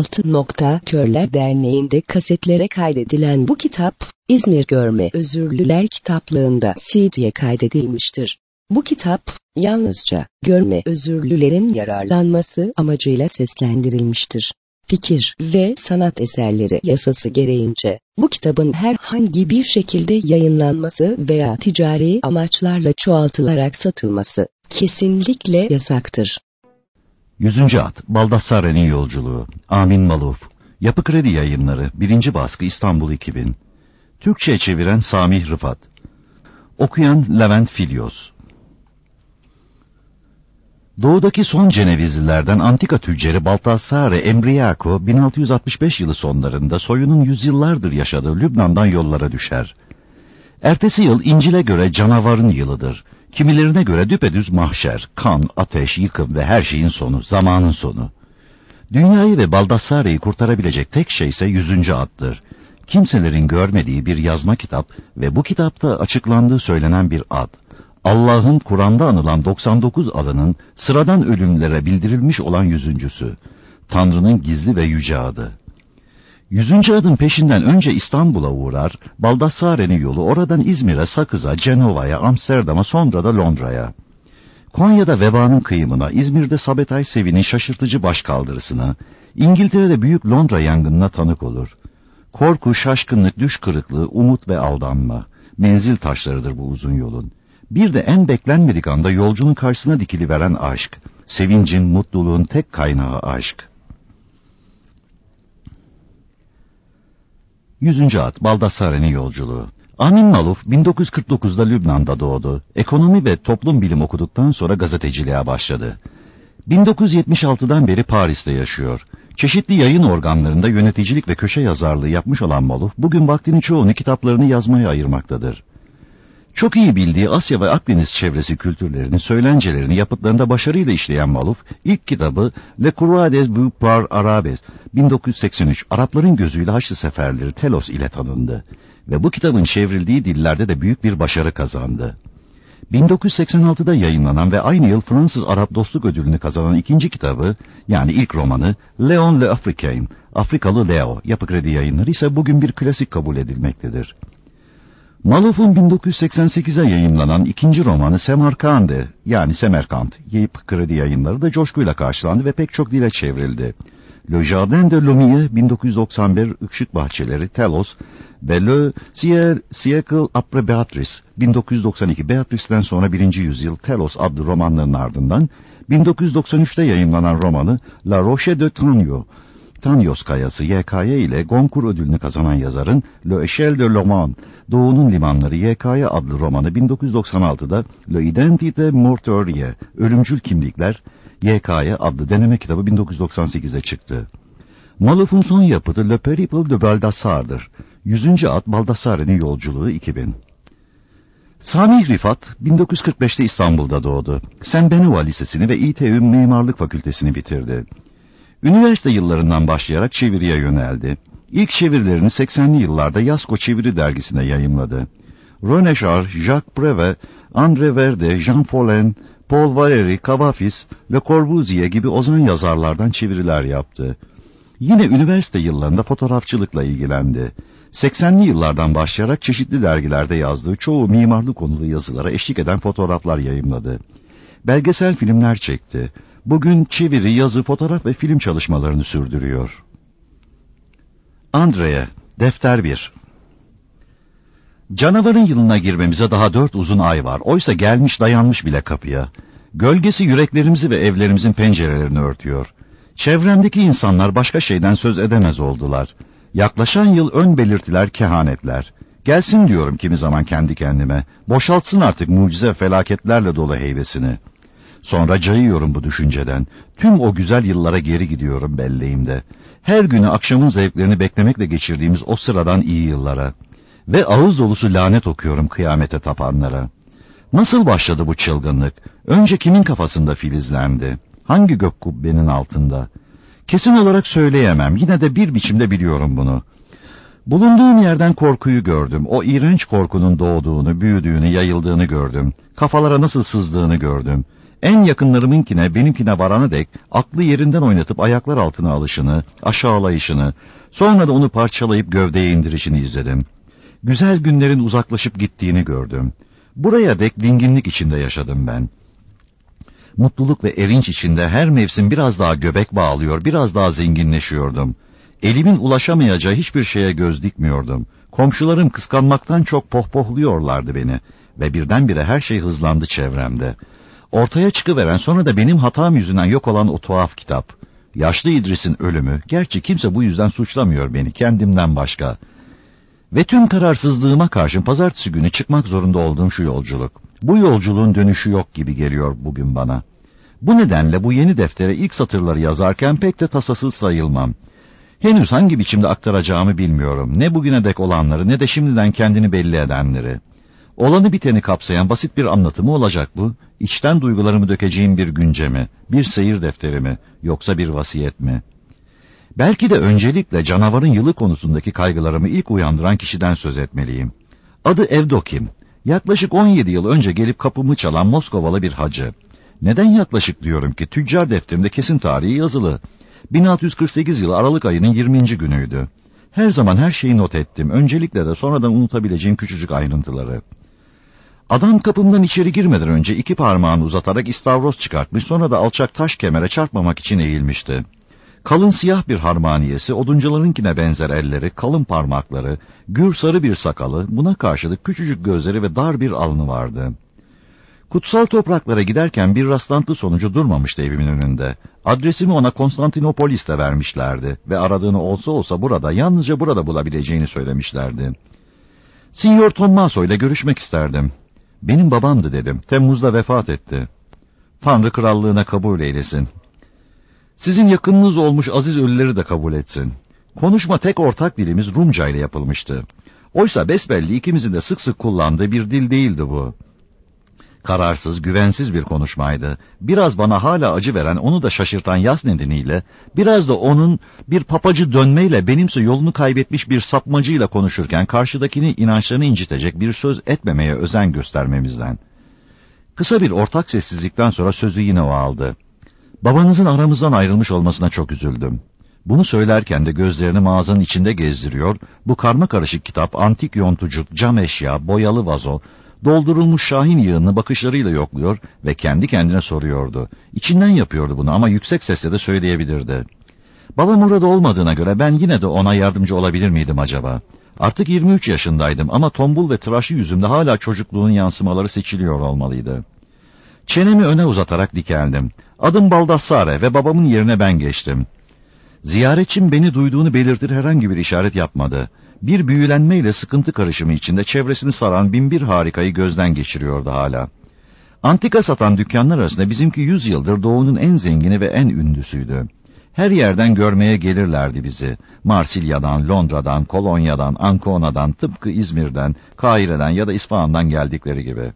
Körler Derneği'nde kasetlere kaydedilen bu kitap, İzmir Görme Özürlüler Kitaplığı'nda CD'ye kaydedilmiştir. Bu kitap, yalnızca görme özürlülerin yararlanması amacıyla seslendirilmiştir. Fikir ve sanat eserleri yasası gereğince, bu kitabın herhangi bir şekilde yayınlanması veya ticari amaçlarla çoğaltılarak satılması kesinlikle yasaktır. 100. At, Baldassarre'nin yolculuğu, Amin Maluf, Yapı Kredi Yayınları, 1. baskı, İstanbul 2000. Türkçe'ye çeviren Samih Rıfat. Okuyan Levent Filyos. Doğudaki son Cenevizlilerden antika tüccarı Baldassarre Embriaco, 1665 yılı sonlarında soyunun yüzyıllardır yaşadığı Lübnan'dan yollara düşer. Ertesi yıl İncil'e göre canavarın yılıdır. Kimilerine göre düpedüz mahşer, kan, ateş, yıkım ve her şeyin sonu, zamanın sonu. Dünyayı ve Baldassarre'yi kurtarabilecek tek şey ise 100. attır. Kimselerin görmediği bir yazma kitap ve bu kitapta açıklandığı söylenen bir ad. Allah'ın Kur'an'da anılan 99 adının sıradan ölümlere bildirilmiş olan 100.'sü. Tanrı'nın gizli ve yüce adı. 100. adın peşinden önce İstanbul'a uğrar, Baldassarre'nin yolu oradan İzmir'e, Sakız'a, Cenova'ya, Amsterdam'a, sonra da Londra'ya. Konya'da vebanın kıyımına, İzmir'de Sabetay Sevi'nin şaşırtıcı başkaldırısına, İngiltere'de büyük Londra yangınına tanık olur. Korku, şaşkınlık, düş kırıklığı, umut ve aldanma. Menzil taşlarıdır bu uzun yolun. Bir de en beklenmedik anda yolcunun karşısına dikiliveren aşk. Sevincin, mutluluğun tek kaynağı aşk. 100. at, Baldassarre'nin yolculuğu. Amin Maluf 1949'da Lübnan'da doğdu. Ekonomi ve toplum bilim okuduktan sonra gazeteciliğe başladı. 1976'dan beri Paris'te yaşıyor. Çeşitli yayın organlarında yöneticilik ve köşe yazarlığı yapmış olan Maluf, bugün vaktinin çoğunu kitaplarını yazmaya ayırmaktadır. Çok iyi bildiği Asya ve Akdeniz çevresi kültürlerini, söylencelerini yapıtlarında başarıyla işleyen Maluf, ilk kitabı Le Croix des Beaux-Parts Arabes 1983, Arapların gözüyle Haçlı Seferleri Telos ile tanındı ve bu kitabın çevrildiği dillerde de büyük bir başarı kazandı. 1986'da yayınlanan ve aynı yıl Fransız Arap Dostluk Ödülünü kazanan ikinci kitabı, yani ilk romanı Léon le Africain, Afrikalı Leo, Yapı Kredi Yayınları ise bugün bir klasik kabul edilmektedir. Maluf'un 1988'e yayımlanan ikinci romanı Semerkand'e, yani Semerkant, Yapı Kredi Yayınları da coşkuyla karşılandı ve pek çok dile çevrildi. Le Jardin de Lumière 1991, Işık Bahçeleri, Telos ve Le Siècle après Béatrice 1992, Beatrice'den sonra 1. yüzyıl Telos adlı romanların ardından 1993'te yayımlanan romanı La Roche de Tagnon, Tanyos Kayası YKY ile Goncourt ödülünü kazanan yazarın Le Echelle de Loman, Doğu'nun Limanları YKY adlı romanı 1996'da Le Identité Mortuaire, Ölümcül Kimlikler YKY adlı deneme kitabı 1998'de çıktı. Maluf'un son yapıtı Le Périple de Baldassarre'dır. 100. at, Baldassarre'nin yolculuğu 2000. Samih Rıfat 1945'te İstanbul'da doğdu. Saint Benoît Lisesi'ni ve İTÜ Mimarlık Fakültesini bitirdi. Üniversite yıllarından başlayarak çeviriye yöneldi. İlk çevirilerini 80'li yıllarda Yasko Çeviri dergisinde yayımladı. René Char, Jacques Prévert, André Verde, Jean Paulin, Paul Valéry, Cavafis, Le Corbusier gibi ozan yazarlardan çeviriler yaptı. Yine üniversite yıllarında fotoğrafçılıkla ilgilendi. 80'li yıllardan başlayarak çeşitli dergilerde yazdığı çoğu mimarlık konulu yazılara eşlik eden fotoğraflar yayımladı. Belgesel filmler çekti. Bugün çeviri, yazı, fotoğraf ve film çalışmalarını sürdürüyor. Andre'ye, Defter 1. Canavarın yılına girmemize daha 4 uzun ay var. Oysa gelmiş dayanmış bile kapıya. Gölgesi yüreklerimizi ve evlerimizin pencerelerini örtüyor. Çevremdeki insanlar başka şeyden söz edemez oldular. Yaklaşan yıl ön belirtiler, kehanetler. Gelsin diyorum kimi zaman kendi kendime. Boşaltsın artık mucize felaketlerle dolu heybesini. Sonra cayıyorum bu düşünceden. Tüm o güzel yıllara geri gidiyorum belleğimde. Her günü akşamın zevklerini beklemekle geçirdiğimiz o sıradan iyi yıllara. Ve ağız dolusu lanet okuyorum kıyamete tapanlara. Nasıl başladı bu çılgınlık? Önce kimin kafasında filizlendi? Hangi gök kubbenin altında? Kesin olarak söyleyemem. Yine de bir biçimde biliyorum bunu. Bulunduğum yerden korkuyu gördüm. O iğrenç korkunun doğduğunu, büyüdüğünü, yayıldığını gördüm. Kafalara nasıl sızdığını gördüm. En yakınlarımınkine, benimkine varana dek aklı yerinden oynatıp ayaklar altına alışını, aşağılayışını, sonra da onu parçalayıp gövdeye indirişini izledim. Güzel günlerin uzaklaşıp gittiğini gördüm. Buraya dek dinginlik içinde yaşadım ben. Mutluluk ve erinç içinde her mevsim biraz daha göbek bağlıyor, biraz daha zenginleşiyordum. Elimin ulaşamayacağı hiçbir şeye göz dikmiyordum. Komşularım kıskanmaktan çok pohpohluyorlardı beni ve birdenbire her şey hızlandı çevremde. Ortaya çıkıveren, sonra da benim hatam yüzünden yok olan o tuhaf kitap. Yaşlı İdris'in ölümü, gerçi kimse bu yüzden suçlamıyor beni, kendimden başka. Ve tüm kararsızlığıma karşın pazartesi günü çıkmak zorunda olduğum şu yolculuk. Bu yolculuğun dönüşü yok gibi geliyor bugün bana. Bu nedenle bu yeni deftere ilk satırları yazarken pek de tasasız sayılmam. Henüz hangi biçimde aktaracağımı bilmiyorum. Ne bugüne dek olanları ne de şimdiden kendini belli edenleri. Olanı biteni kapsayan basit bir anlatımı olacak bu. İçten duygularımı dökeceğim bir günce mi, bir seyir defteri mi, yoksa bir vasiyet mi? Belki de öncelikle canavarın yılı konusundaki kaygılarımı ilk uyandıran kişiden söz etmeliyim. Adı Evdokim. Yaklaşık 17 yıl önce gelip kapımı çalan Moskovalı bir hacı. Neden yaklaşık diyorum ki tüccar defterimde kesin tarihi yazılı. 1648 yılı Aralık ayının 20. günüydü. Her zaman her şeyi not ettim. Öncelikle de sonradan unutabileceğim küçücük ayrıntıları. Adam kapımdan içeri girmeden önce 2 parmağını uzatarak istavroz çıkartmış, sonra da alçak taş kemere çarpmamak için eğilmişti. Kalın siyah bir harmaniyesi, oduncularınkine benzer elleri, kalın parmakları, gür sarı bir sakalı, buna karşılık küçücük gözleri ve dar bir alnı vardı. Kutsal topraklara giderken bir rastlantı sonucu durmamıştı evimin önünde. Adresimi ona Konstantinopolis'te vermişlerdi ve aradığını olsa olsa burada, yalnızca burada bulabileceğini söylemişlerdi. Signor Tommaso ile görüşmek isterdim. Benim babamdı dedim. Temmuz'da vefat etti. Tanrı krallığına kabul eylesin. Sizin yakınınız olmuş aziz ölüleri de kabul etsin. Konuşma tek ortak dilimiz Rumca ile yapılmıştı. Oysa besbelli ikimizin de sık sık kullandığı bir dil değildi bu. Kararsız, güvensiz bir konuşmaydı. Biraz bana hala acı veren, onu da şaşırtan yas nedeniyle, biraz da onun bir papacı dönmeyle benimse yolunu kaybetmiş bir sapmacıyla konuşurken karşıdakini inançlarını incitecek bir söz etmemeye özen göstermemizden. Kısa bir ortak sessizlikten sonra sözü yine o aldı. Babanızın aramızdan ayrılmış olmasına çok üzüldüm. Bunu söylerken de gözlerini mağazanın içinde gezdiriyor, bu karmakarışık kitap, antik yontucuk, cam eşya, boyalı vazo, doldurulmuş şahin yığınını bakışlarıyla yokluyor ve kendi kendine soruyordu. İçinden yapıyordu bunu ama yüksek sesle de söyleyebilirdi. Babam orada olmadığına göre ben yine de ona yardımcı olabilir miydim acaba? Artık 23 yaşındaydım ama tombul ve tıraşlı yüzümde hala çocukluğun yansımaları seçiliyor olmalıydı. Çenemi öne uzatarak dikeldim. Adım Baldassare ve babamın yerine ben geçtim. Ziyaretçim beni duyduğunu belirtir herhangi bir işaret yapmadı. Bir büyülenmeyle sıkıntı karışımı içinde çevresini saran binbir harikayı gözden geçiriyordu hala. Antika satan dükkanlar arasında bizimki 100 yıldır doğunun en zengini ve en ünlüsüydü. Her yerden görmeye gelirlerdi bizi. Marsilya'dan, Londra'dan, Kolonya'dan, Ancona'dan, tıpkı İzmir'den, Kahire'den ya da İsfahan'dan geldikleri gibi.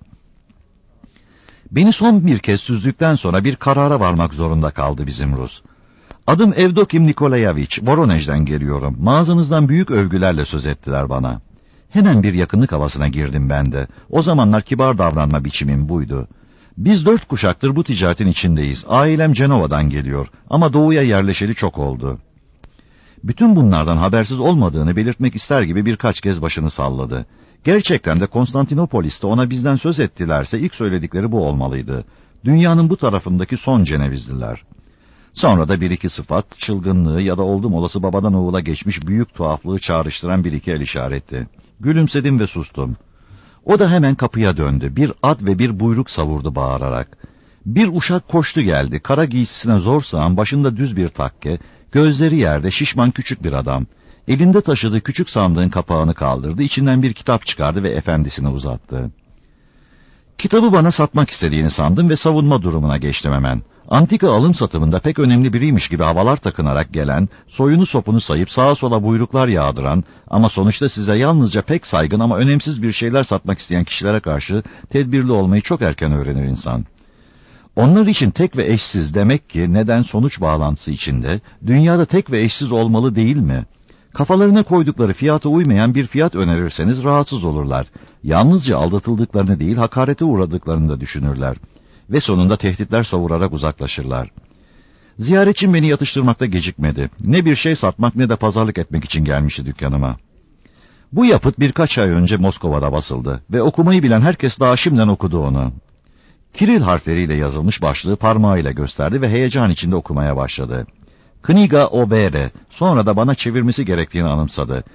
Beni son bir kez süzdükten sonra bir karara varmak zorunda kaldı bizim Rus. Adım Evdokim Nikolayevich, Voronej'den geliyorum. Mağazanızdan büyük övgülerle söz ettiler bana. Hemen bir yakınlık havasına girdim ben de. O zamanlar kibar davranma biçimim buydu. Biz 4 kuşaktır bu ticaretin içindeyiz. Ailem Cenova'dan geliyor ama doğuya yerleşeli çok oldu. Bütün bunlardan habersiz olmadığını belirtmek ister gibi birkaç kez başını salladı. Gerçekten de Konstantinopolis'te ona bizden söz ettilerse ilk söyledikleri bu olmalıydı. Dünyanın bu tarafındaki son Cenevizliler. Sonra da bir iki sıfat, çılgınlığı ya da oldum olası babadan oğula geçmiş büyük tuhaflığı çağrıştıran bir iki el işaretti. Gülümsedim ve sustum. O da hemen kapıya döndü. Bir ad ve bir buyruk savurdu bağırarak. Bir uşak koştu geldi. Kara giysisine zor sığan, başında düz bir takke, gözleri yerde şişman küçük bir adam. Elinde taşıdığı küçük sandığın kapağını kaldırdı, içinden bir kitap çıkardı ve efendisine uzattı. Kitabı bana satmak istediğini sandım ve savunma durumuna geçtim hemen. Antika alım satımında pek önemli biriymiş gibi havalar takınarak gelen, soyunu sopunu sayıp sağa sola buyruklar yağdıran ama sonuçta size yalnızca pek saygın ama önemsiz bir şeyler satmak isteyen kişilere karşı tedbirli olmayı çok erken öğrenir insan. Onlar için tek ve eşsiz demek ki neden sonuç bağlantısı içinde, dünyada tek ve eşsiz olmalı değil mi? Kafalarına koydukları fiyata uymayan bir fiyat önerirseniz rahatsız olurlar. Yalnızca aldatıldıklarını değil, hakarete uğradıklarını da düşünürler. ve sonunda tehditler savurarak uzaklaşırlar. Ziyaretçim beni yatıştırmakta gecikmedi. Ne bir şey satmak ne de pazarlık etmek için gelmişti dükkanıma. Bu yapıt birkaç ay önce Moskova'da basıldı ve okumayı bilen herkes daha şimdiden okudu onu. Kiril harfleriyle yazılmış başlığı parmağıyla gösterdi ve heyecan içinde okumaya başladı. Kniga Obere, sonra da bana çevirmesi gerektiğini anımsadı.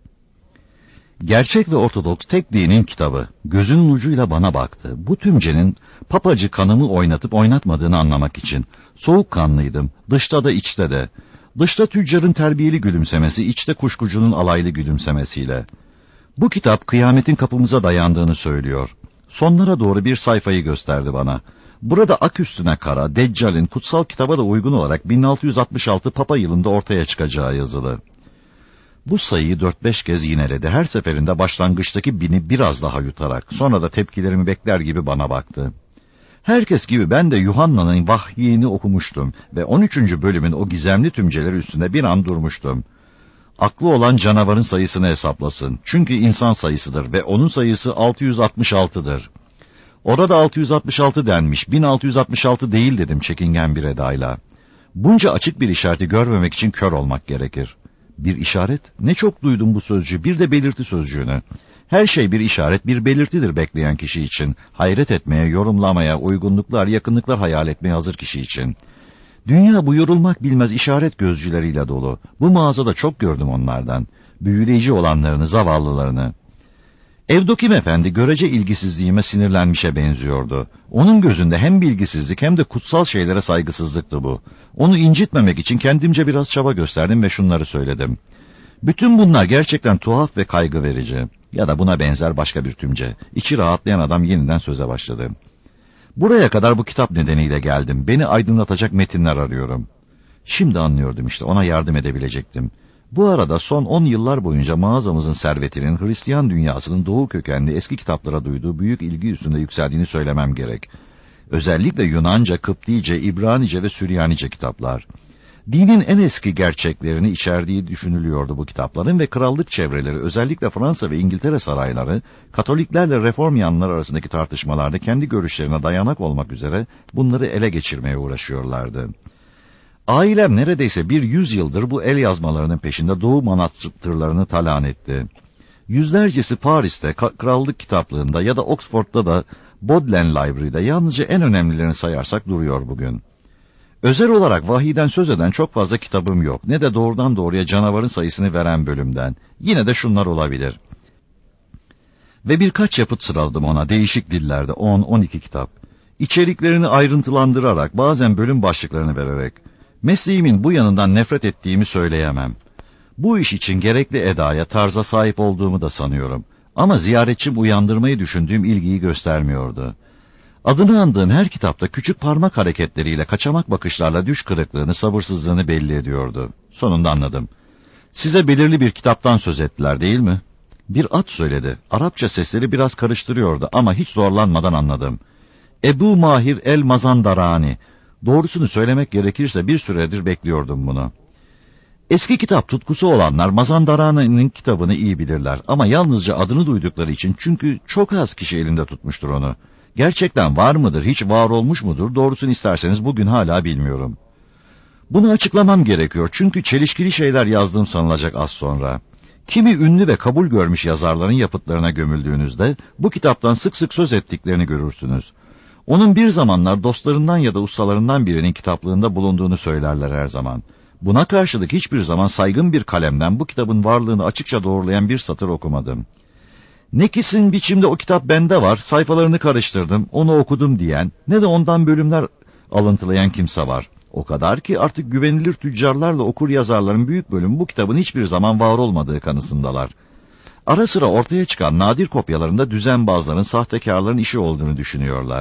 Gerçek ve ortodoks tek dinin kitabı. Gözünün ucuyla bana baktı. Bu tümcenin papacı kanımı oynatıp oynatmadığını anlamak için. Soğukkanlıydım, dışta da içte de. Dışta tüccarın terbiyeli gülümsemesi, içte kuşkucunun alaylı gülümsemesiyle. Bu kitap kıyametin kapımıza dayandığını söylüyor. Sonlara doğru bir sayfayı gösterdi bana. Burada ak üstüne kara, Deccal'in kutsal kitaba da uygun olarak 1666 Papa yılında ortaya çıkacağı yazılı. Bu sayıyı 4-5 kez yineledi. Her seferinde başlangıçtaki bini biraz daha yutarak, sonra da tepkilerimi bekler gibi bana baktı. Herkes gibi ben de Yuhanna'nın vahyini okumuştum ve 13. bölümün o gizemli tümceleri üstünde bir an durmuştum. Aklı olan canavarın sayısını hesaplasın. Çünkü insan sayısıdır ve onun sayısı 666'dır. Orada 666 denmiş, 1666 değil dedim çekingen bir edayla. Bunca açık bir işareti görmemek için kör olmak gerekir. Bir işaret? Ne çok duydum bu sözcüğü, bir de belirti sözcüğünü. Her şey bir işaret, bir belirtidir bekleyen kişi için. Hayret etmeye, yorumlamaya, uygunluklar, yakınlıklar hayal etmeye hazır kişi için. Dünya bu yorulmak bilmez işaret gözcüleriyle dolu. Bu mağazada çok gördüm onlardan. Büyüleyici olanlarını, zavallılarını. Evdokim Efendi görece ilgisizliğime sinirlenmişe benziyordu. Onun gözünde hem bilgisizlik hem de kutsal şeylere saygısızlıktı bu. Onu incitmemek için kendimce biraz çaba gösterdim ve şunları söyledim. Bütün bunlar gerçekten tuhaf ve kaygı verici. Ya da buna benzer başka bir tümce. İçi rahatlayan adam yeniden söze başladı. Buraya kadar bu kitap nedeniyle geldim. Beni aydınlatacak metinler arıyorum. Şimdi anlıyordum işte, ona yardım edebilecektim. Bu arada son 10 yıllar boyunca mağazamızın servetinin Hristiyan dünyasının doğu kökenli eski kitaplara duyduğu büyük ilgi üstünde yükseldiğini söylemem gerek. Özellikle Yunanca, Kıptice, İbranice ve Süryanice kitaplar. Dinin en eski gerçeklerini içerdiği düşünülüyordu bu kitapların ve krallık çevreleri, özellikle Fransa ve İngiltere sarayları, Katoliklerle Reformyanlar arasındaki tartışmalarda kendi görüşlerine dayanak olmak üzere bunları ele geçirmeye uğraşıyorlardı. Ailem neredeyse 100 yıldır bu el yazmalarının peşinde Doğu manastırlarını talan etti. Yüzlercesi Paris'te, krallık kitaplığında ya da Oxford'da da Bodleian Library'de yalnızca en önemlilerini sayarsak duruyor bugün. Özel olarak vahiyden söz eden çok fazla kitabım yok. Ne de doğrudan doğruya canavarın sayısını veren bölümden. Yine de şunlar olabilir. Ve birkaç yapıt sıraladım ona değişik dillerde 10-12 kitap. İçeriklerini ayrıntılandırarak, bazen bölüm başlıklarını vererek. Mesleğimin bu yanından nefret ettiğimi söyleyemem. Bu iş için gerekli edaya, tarza sahip olduğumu da sanıyorum. Ama ziyaretçim uyandırmayı düşündüğüm ilgiyi göstermiyordu. Adını andığım her kitapta küçük parmak hareketleriyle, kaçamak bakışlarla düş kırıklığını, sabırsızlığını belli ediyordu. Sonunda anladım. Size belirli bir kitaptan söz ettiler değil mi? Bir at söyledi. Arapça sesleri biraz karıştırıyordu ama hiç zorlanmadan anladım. Ebu Mahir el-Mazandarani. Doğrusunu söylemek gerekirse bir süredir bekliyordum bunu. Eski kitap tutkusu olanlar Mazandarani'nin kitabını iyi bilirler ama yalnızca adını duydukları için, çünkü çok az kişi elinde tutmuştur onu. Gerçekten var mıdır, hiç var olmuş mudur, doğrusunu isterseniz bugün hala bilmiyorum. Bunu açıklamam gerekiyor çünkü çelişkili şeyler yazdığım sanılacak az sonra. Kimi ünlü ve kabul görmüş yazarların yapıtlarına gömüldüğünüzde bu kitaptan sık sık söz ettiklerini görürsünüz. Onun bir zamanlar dostlarından ya da ustalarından birinin kitaplığında bulunduğunu söylerler her zaman. Buna karşılık hiçbir zaman saygın bir kalemden bu kitabın varlığını açıkça doğrulayan bir satır okumadım. Ne kesin biçimde o kitap bende var, sayfalarını karıştırdım, onu okudum diyen, ne de ondan bölümler alıntılayan kimse var. O kadar ki artık güvenilir tüccarlarla okur yazarların büyük bölümü bu kitabın hiçbir zaman var olmadığı kanısındalar. Ara sıra ortaya çıkan nadir kopyalarında düzenbazların, sahtekarların işi olduğunu düşünüyorlar.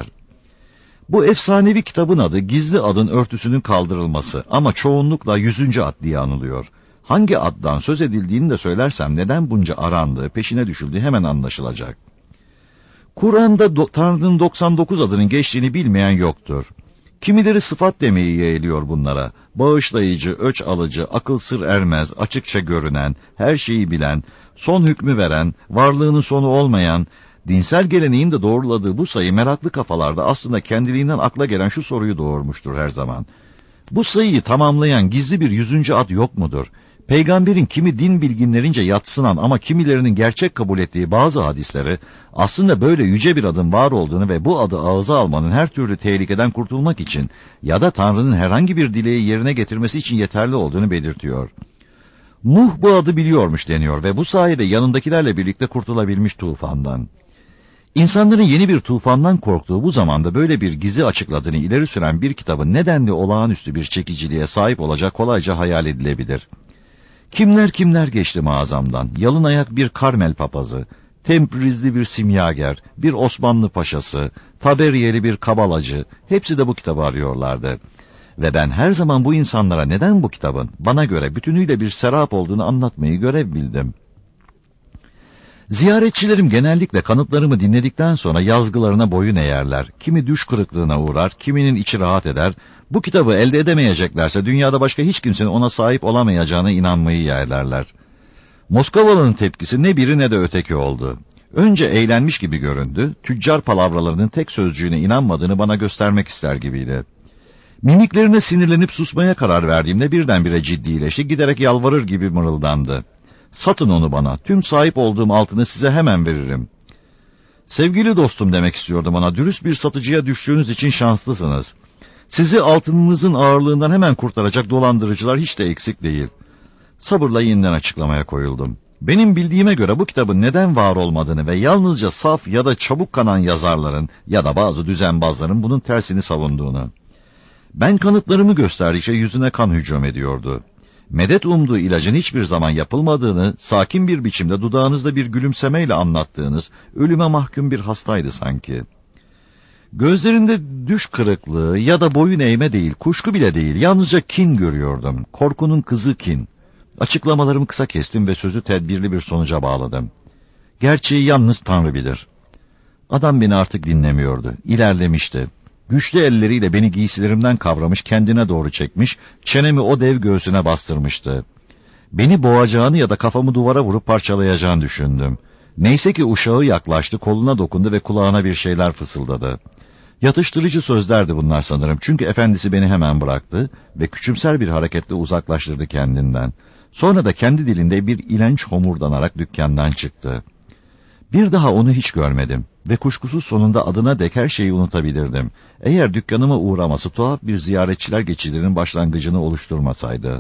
Bu efsanevi kitabın adı gizli adın örtüsünün kaldırılması ama çoğunlukla 100. ad diye anılıyor. Hangi addan söz edildiğini de söylersem neden bunca arandığı, peşine düşüldüğü hemen anlaşılacak. Kur'an'da Tanrı'nın 99 adının geçtiğini bilmeyen yoktur. Kimileri sıfat demeyi yeğliyor bunlara. Bağışlayıcı, öç alıcı, akıl sır ermez, açıkça görünen, her şeyi bilen, son hükmü veren, varlığının sonu olmayan, Dinsel geleneğin de doğruladığı bu sayı meraklı kafalarda aslında kendiliğinden akla gelen şu soruyu doğurmuştur her zaman. Bu sayıyı tamamlayan gizli bir 100. ad yok mudur? Peygamberin kimi din bilginlerince yadsınan ama kimilerinin gerçek kabul ettiği bazı hadisleri aslında böyle yüce bir adın var olduğunu ve bu adı ağza almanın her türlü tehlikeden kurtulmak için ya da Tanrı'nın herhangi bir dileği yerine getirmesi için yeterli olduğunu belirtiyor. Nuh bu adı biliyormuş deniyor ve bu sayede yanındakilerle birlikte kurtulabilmiş tufandan. İnsanların yeni bir tufandan korktuğu bu zamanda böyle bir gizi açıkladığını ileri süren bir kitabın nedenli olağanüstü bir çekiciliğe sahip olacak kolayca hayal edilebilir. Kimler kimler geçti mağazamdan, yalın ayak bir Karmel papazı, Temprizli bir simyager, bir Osmanlı paşası, Taberiyeli bir kabalacı, hepsi de bu kitabı arıyorlardı. Ve ben her zaman bu insanlara neden bu kitabın, bana göre bütünüyle bir serap olduğunu anlatmayı görev bildim. Ziyaretçilerim genellikle kanıtlarımı dinledikten sonra yazgılarına boyun eğerler. Kimi düş kırıklığına uğrar, kiminin içi rahat eder. Bu kitabı elde edemeyeceklerse dünyada başka hiç kimsenin ona sahip olamayacağına inanmayı yeğlerler. Moskovalı'nın tepkisi ne biri ne de öteki oldu. Önce eğlenmiş gibi göründü, tüccar palavralarının tek sözcüğüne inanmadığını bana göstermek ister gibiydi. Mimiklerine sinirlenip susmaya karar verdiğimde birdenbire ciddileşti, giderek yalvarır gibi mırıldandı. Satın onu bana, tüm sahip olduğum altını size hemen veririm. Sevgili dostum demek istiyordum ona, dürüst bir satıcıya düştüğünüz için şanslısınız. Sizi altınınızın ağırlığından hemen kurtaracak dolandırıcılar hiç de eksik değil. Sabırla yeniden açıklamaya koyuldum. Benim bildiğime göre bu kitabın neden var olmadığını ve yalnızca saf ya da çabuk kanan yazarların ya da bazı düzenbazların bunun tersini savunduğunu. Ben kanıtlarımı gösterdikçe yüzüne kan hücum ediyordu. Medet umduğu ilacın hiçbir zaman yapılmadığını, sakin bir biçimde dudağınızda bir gülümsemeyle anlattığınız, ölüme mahkum bir hastaydı sanki. Gözlerinde düş kırıklığı ya da boyun eğme değil, kuşku bile değil, yalnızca kin görüyordum. Korkunun kızı kin. Açıklamalarımı kısa kestim ve sözü tedbirli bir sonuca bağladım. Gerçeği yalnız Tanrı bilir. Adam beni artık dinlemiyordu, ilerlemişti. Güçlü elleriyle beni giysilerimden kavramış, kendine doğru çekmiş, çenemi o dev göğsüne bastırmıştı. Beni boğacağını ya da kafamı duvara vurup parçalayacağını düşündüm. Neyse ki uşağı yaklaştı, koluna dokundu ve kulağına bir şeyler fısıldadı. Yatıştırıcı sözlerdi bunlar sanırım, çünkü efendisi beni hemen bıraktı ve küçümser bir hareketle uzaklaştırdı kendinden. Sonra da kendi dilinde bir ilenç homurdanarak dükkandan çıktı. Bir daha onu hiç görmedim ve kuşkusuz sonunda adına dek her şeyi unutabilirdim. Eğer dükkanıma uğraması tuhaf bir ziyaretçiler geçidinin başlangıcını oluşturmasaydı.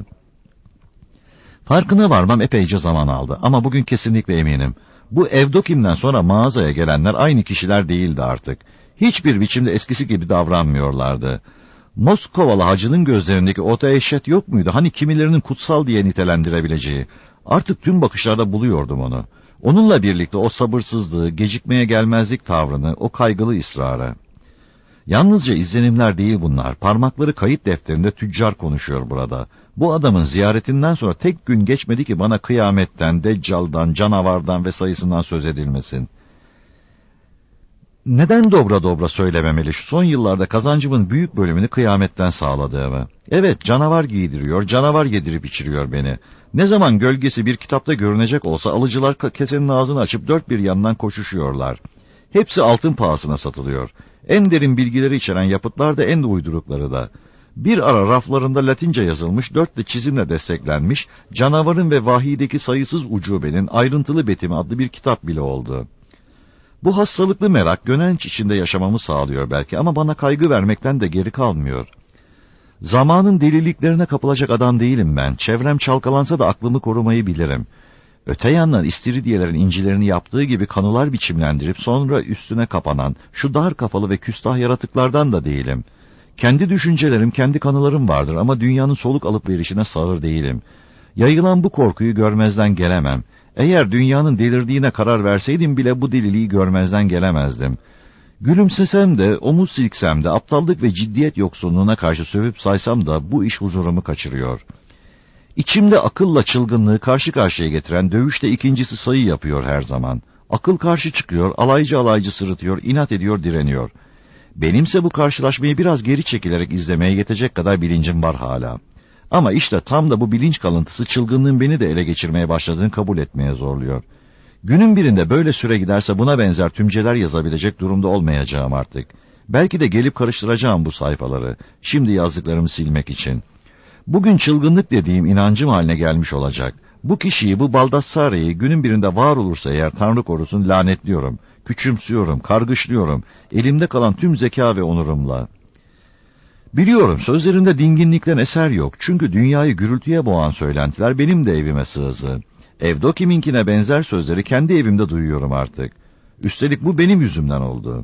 Farkına varmam epeyce zaman aldı ama bugün kesinlikle eminim. Bu Evdokim'den sonra mağazaya gelenler aynı kişiler değildi artık. Hiçbir biçimde eskisi gibi davranmıyorlardı. Moskovalı hacının gözlerindeki o dehşet yok muydu? Hani kimilerinin kutsal diye nitelendirebileceği. Artık tüm bakışlarda buluyordum onu. Onunla birlikte o sabırsızlığı, gecikmeye gelmezlik tavrını, o kaygılı ısrarı. Yalnızca izlenimler değil bunlar. Parmakları kayıt defterinde tüccar konuşuyor burada. Bu adamın ziyaretinden sonra tek gün geçmedi ki bana kıyametten, deccaldan, canavardan ve sayısından söz edilmesin. Neden dobra dobra söylememeli şu son yıllarda kazancımın büyük bölümünü kıyametten sağladığımı? Evet, canavar giydiriyor, canavar yedirip içiriyor beni. Ne zaman gölgesi bir kitapta görünecek olsa alıcılar kesenin ağzını açıp dört bir yandan koşuşuyorlar. Hepsi altın pahasına satılıyor. En derin bilgileri içeren yapıtlar da en uydurukları da. Bir ara raflarında Latince yazılmış, dörtlü çizimle desteklenmiş, canavarın ve vahideki sayısız ucubenin ayrıntılı betimi adlı bir kitap bile oldu. Bu hastalıklı merak gönenç içinde yaşamamı sağlıyor belki ama bana kaygı vermekten de geri kalmıyor. Zamanın deliliklerine kapılacak adam değilim ben. Çevrem çalkalansa da aklımı korumayı bilirim. Öte yandan istiridyelerin incilerini yaptığı gibi kanılar biçimlendirip sonra üstüne kapanan şu dar kafalı ve küstah yaratıklardan da değilim. Kendi düşüncelerim, kendi kanılarım vardır ama dünyanın soluk alıp verişine sağır değilim. Yayılan bu korkuyu görmezden gelemem. Eğer dünyanın delirdiğine karar verseydim bile bu deliliği görmezden gelemezdim. Gülümsesem de, omuz silksem de, aptallık ve ciddiyet yoksunluğuna karşı sövüp saysam da bu iş huzurumu kaçırıyor. İçimde akılla çılgınlığı karşı karşıya getiren dövüşte ikincisi sayı yapıyor her zaman. Akıl karşı çıkıyor, alaycı alaycı sırıtıyor, inat ediyor, direniyor. Benimse bu karşılaşmayı biraz geri çekilerek izlemeye yetecek kadar bilincim var hala. Ama işte tam da bu bilinç kalıntısı çılgınlığın beni de ele geçirmeye başladığını kabul etmeye zorluyor. Günün birinde böyle süre giderse buna benzer tümceler yazabilecek durumda olmayacağım artık. Belki de gelip karıştıracağım bu sayfaları, şimdi yazdıklarımı silmek için. Bugün çılgınlık dediğim inancım haline gelmiş olacak. Bu kişiyi, bu Baldassarre'yi günün birinde var olursa eğer Tanrı korusun lanetliyorum, küçümsüyorum, kargışlıyorum, elimde kalan tüm zeka ve onurumla. Biliyorum sözlerinde dinginlikten eser yok. Çünkü dünyayı gürültüye boğan söylentiler benim de evime sığızı. Evdokiminkine benzer sözleri kendi evimde duyuyorum artık. Üstelik bu benim yüzümden oldu.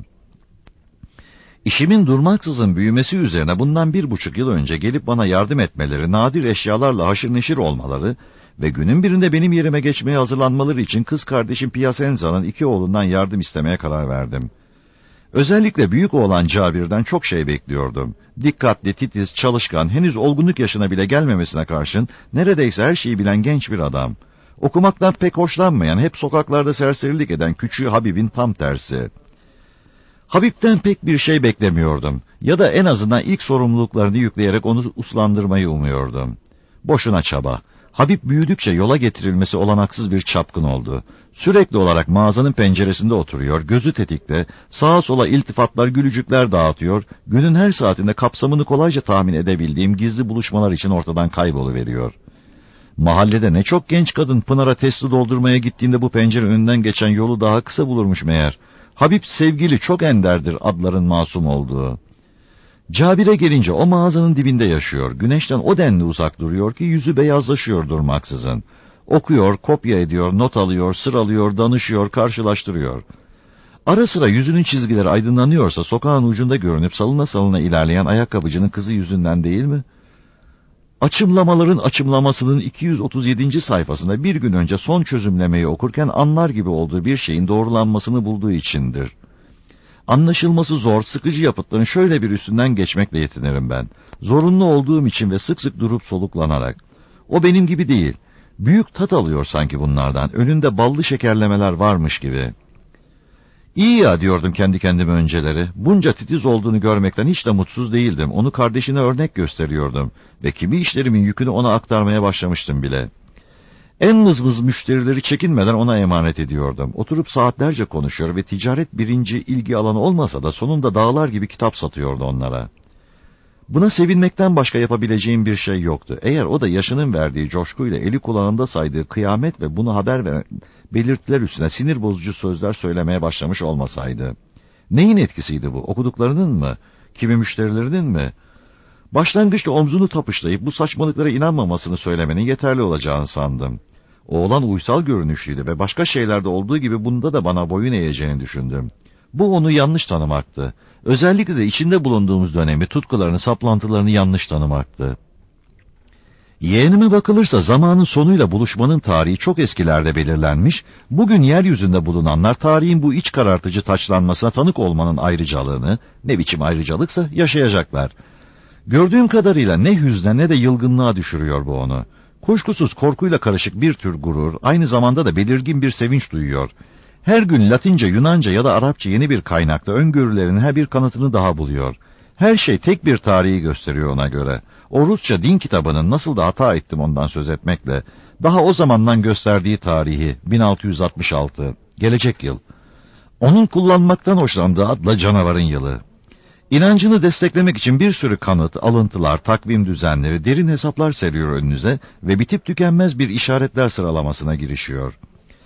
İşimin durmaksızın büyümesi üzerine bundan 1,5 yıl önce gelip bana yardım etmeleri, nadir eşyalarla haşır neşir olmaları ve günün birinde benim yerime geçmeye hazırlanmaları için kız kardeşim Piacenza'nın 2 oğlundan yardım istemeye karar verdim. Özellikle büyük oğlan Cabir'den çok şey bekliyordum. Dikkatli, titiz, çalışkan, henüz olgunluk yaşına bile gelmemesine karşın neredeyse her şeyi bilen genç bir adam. Okumaktan pek hoşlanmayan, hep sokaklarda serserilik eden küçüğü Habib'in tam tersi. Habib'den pek bir şey beklemiyordum ya da en azından ilk sorumluluklarını yükleyerek onu uslandırmayı umuyordum. Boşuna çaba. Habib büyüdükçe yola getirilmesi olanaksız bir çapkın oldu. Sürekli olarak mağazanın penceresinde oturuyor, gözü tetikte, sağa sola iltifatlar, gülücükler dağıtıyor, günün her saatinde kapsamını kolayca tahmin edebildiğim gizli buluşmalar için ortadan kayboluveriyor. Mahallede ne çok genç kadın Pınar'a testi doldurmaya gittiğinde bu pencere önünden geçen yolu daha kısa bulurmuş meğer. Habib sevgili çok enderdir adların masum olduğu. Cabir'e gelince o mağazanın dibinde yaşıyor. Güneşten o denli uzak duruyor ki yüzü beyazlaşıyor durmaksızın. Okuyor, kopya ediyor, not alıyor, sıralıyor, danışıyor, karşılaştırıyor. Ara sıra yüzünün çizgileri aydınlanıyorsa sokağın ucunda görünüp salına salına ilerleyen ayakkabıcının kızı yüzünden değil mi? Açımlamaların açımlamasının 237. sayfasında bir gün önce son çözümlemeyi okurken anlar gibi olduğu bir şeyin doğrulanmasını bulduğu içindir. Anlaşılması zor, sıkıcı yapıtların şöyle bir üstünden geçmekle yetinirim ben. Zorunlu olduğum için ve sık sık durup soluklanarak. O benim gibi değil. Büyük tat alıyor sanki bunlardan. Önünde ballı şekerlemeler varmış gibi. İyi ya diyordum kendi kendime önceleri. Bunca titiz olduğunu görmekten hiç de mutsuz değildim. Onu kardeşine örnek gösteriyordum. Ve kimi işlerimin yükünü ona aktarmaya başlamıştım bile. En mızmız müşterileri çekinmeden ona emanet ediyordum. Oturup saatlerce konuşuyor ve ticaret birinci ilgi alanı olmasa da sonunda dağlar gibi kitap satıyordu onlara. Buna sevinmekten başka yapabileceğim bir şey yoktu. Eğer o da yaşının verdiği coşkuyla eli kulağında saydığı kıyamet ve bunu haber veren belirtiler üstüne sinir bozucu sözler söylemeye başlamış olmasaydı. Neyin etkisiydi bu? Okuduklarının mı? Kimi müşterilerinin mi? Başlangıçta omzunu tapışlayıp bu saçmalıklara inanmamasını söylemenin yeterli olacağını sandım. Oğlan uysal görünüşlüydü ve başka şeylerde olduğu gibi bunda da bana boyun eğeceğini düşündüm. Bu onu yanlış tanımaktı. Özellikle de içinde bulunduğumuz dönemi, tutkularını, saplantılarını yanlış tanımaktı. Yeğenime bakılırsa zamanın sonuyla buluşmanın tarihi çok eskilerde belirlenmiş, bugün yeryüzünde bulunanlar tarihin bu iç karartıcı taçlanmasına tanık olmanın ayrıcalığını, ne biçim ayrıcalıksa yaşayacaklar. Gördüğüm kadarıyla ne hüzne ne de yılgınlığa düşürüyor bu onu. Kuşkusuz korkuyla karışık bir tür gurur, aynı zamanda da belirgin bir sevinç duyuyor. Her gün Latince, Yunanca ya da Arapça yeni bir kaynakta öngörülerinin her bir kanıtını daha buluyor. Her şey tek bir tarihi gösteriyor ona göre. O Rusça din kitabının nasıl da hata ettim ondan söz etmekle. Daha o zamandan gösterdiği tarihi 1666, gelecek yıl. Onun kullanmaktan hoşlandığı adla canavarın yılı. İnancını desteklemek için bir sürü kanıt, alıntılar, takvim düzenleri, derin hesaplar seriyor önünüze ve bitip tükenmez bir işaretler sıralamasına girişiyor.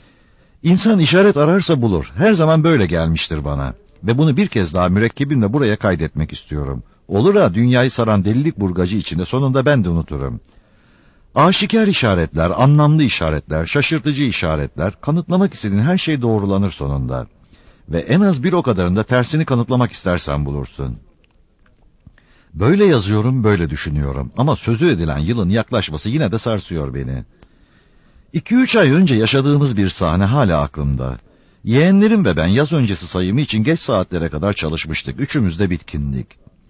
İnsan işaret ararsa bulur. Her zaman böyle gelmiştir bana. Ve bunu bir kez daha mürekkebimle buraya kaydetmek istiyorum. Olur ha dünyayı saran delilik burgacı içinde sonunda ben de unuturum. Aşikar işaretler, anlamlı işaretler, şaşırtıcı işaretler, kanıtlamak istediğin her şey doğrulanır sonunda. Ve en az bir o kadarını da tersini kanıtlamak istersen bulursun. Böyle yazıyorum, böyle düşünüyorum. Ama sözü edilen yılın yaklaşması yine de sarsıyor beni. 2-3 ay önce yaşadığımız bir sahne hala aklımda. Yeğenlerim ve ben yaz öncesi sayımı için geç saatlere kadar çalışmıştık. Üçümüz de bitkindik.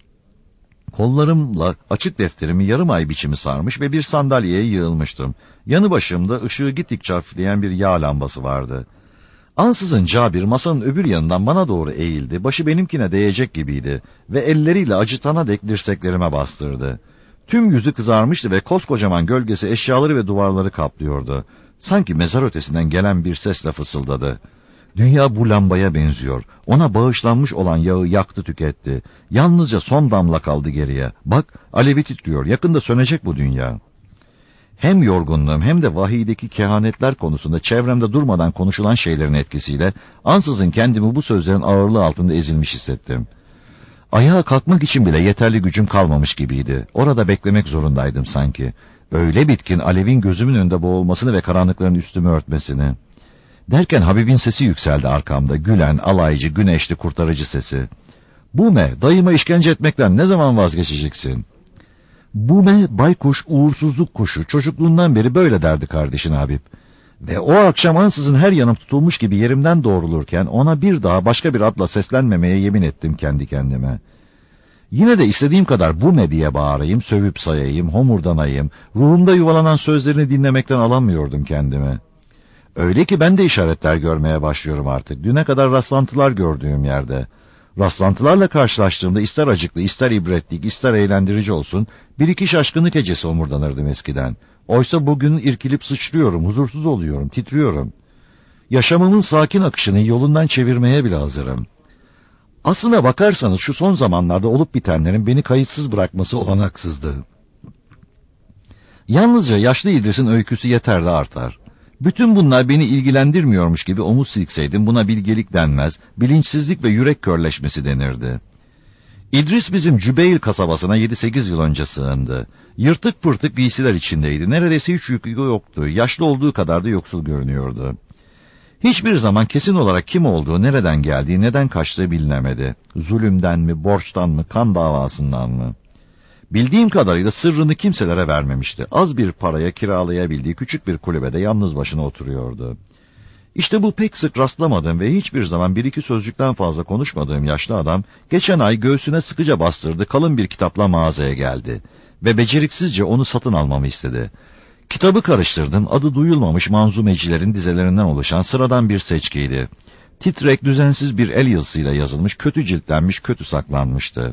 Kollarımla açık defterimi yarım ay biçimi sarmış ve bir sandalyeye yığılmıştım. Yanı başımda ışığı gittikçe hafifleyen bir yağ lambası vardı. Ansızın Cabir masanın öbür yanından bana doğru eğildi. Başı benimkine değecek gibiydi ve elleriyle acıtana dek dirseklerime bastırdı. Tüm yüzü kızarmıştı ve koskocaman gölgesi eşyaları ve duvarları kaplıyordu. Sanki mezar ötesinden gelen bir sesle fısıldadı. Dünya bu lambaya benziyor. Ona bağışlanmış olan yağı yaktı tüketti. Yalnızca son damla kaldı geriye. Bak, alevi titriyor. Yakında sönecek bu dünya. Hem yorgunluğum hem de vahiydeki kehanetler konusunda çevremde durmadan konuşulan şeylerin etkisiyle ansızın kendimi bu sözlerin ağırlığı altında ezilmiş hissettim. Ayağa kalkmak için bile yeterli gücüm kalmamış gibiydi. Orada beklemek zorundaydım sanki. Öyle bitkin alevin gözümün önünde boğulmasını ve karanlıkların üstümü örtmesini. Derken Habib'in sesi yükseldi arkamda. Gülen, alaycı, güneşli, kurtarıcı sesi. Bume, dayıma işkence etmekten ne zaman vazgeçeceksin? Bume, baykuş, uğursuzluk kuşu. Çocukluğundan beri böyle derdi kardeşin Habib. Ve o akşam ansızın her yanım tutulmuş gibi yerimden doğrulurken ona bir daha başka bir adla seslenmemeye yemin ettim kendi kendime. Yine de istediğim kadar Bume diye bağırayım, sövüp sayayım, homurdanayım. Ruhumda yuvalanan sözlerini dinlemekten alamıyordum kendime. Öyle ki ben de işaretler görmeye başlıyorum artık. Düne kadar rastlantılar gördüğüm yerde. Rastlantılarla karşılaştığımda ister acıklı, ister ibretlik, ister eğlendirici olsun, bir iki şaşkınlık hecesi omurdanırdım eskiden. Oysa bugün irkilip sıçrıyorum, huzursuz oluyorum, titriyorum. Yaşamımın sakin akışını yolundan çevirmeye bile hazırım. Aslına bakarsanız şu son zamanlarda olup bitenlerin beni kayıtsız bırakması olanaksızdı. Yalnızca yaşlı İdris'in öyküsü yeter de artar. Bütün bunlar beni ilgilendirmiyormuş gibi omuz silkseydim buna bilgelik denmez, bilinçsizlik ve yürek körleşmesi denirdi. İdris bizim Cübeyl kasabasına 7-8 yıl önce sığındı. Yırtık pırtık giysiler içindeydi, neredeyse hiç yükü yoktu, yaşlı olduğu kadar da yoksul görünüyordu. Hiçbir zaman kesin olarak kim olduğu, nereden geldiği, neden kaçtığı bilinemedi. Zulümden mi, borçtan mı, kan davasından mı? Bildiğim kadarıyla sırrını kimselere vermemişti. Az bir paraya kiralayabildiği küçük bir kulübede yalnız başına oturuyordu. İşte bu pek sık rastlamadığım ve hiçbir zaman bir iki sözcükten fazla konuşmadığım yaşlı adam, geçen ay göğsüne sıkıca bastırdı, kalın bir kitapla mağazaya geldi ve beceriksizce onu satın almamı istedi. Kitabı karıştırdım, adı duyulmamış manzumecilerin dizelerinden oluşan sıradan bir seçkiydi. Titrek, düzensiz bir el yazısıyla yazılmış, kötü ciltlenmiş, kötü saklanmıştı.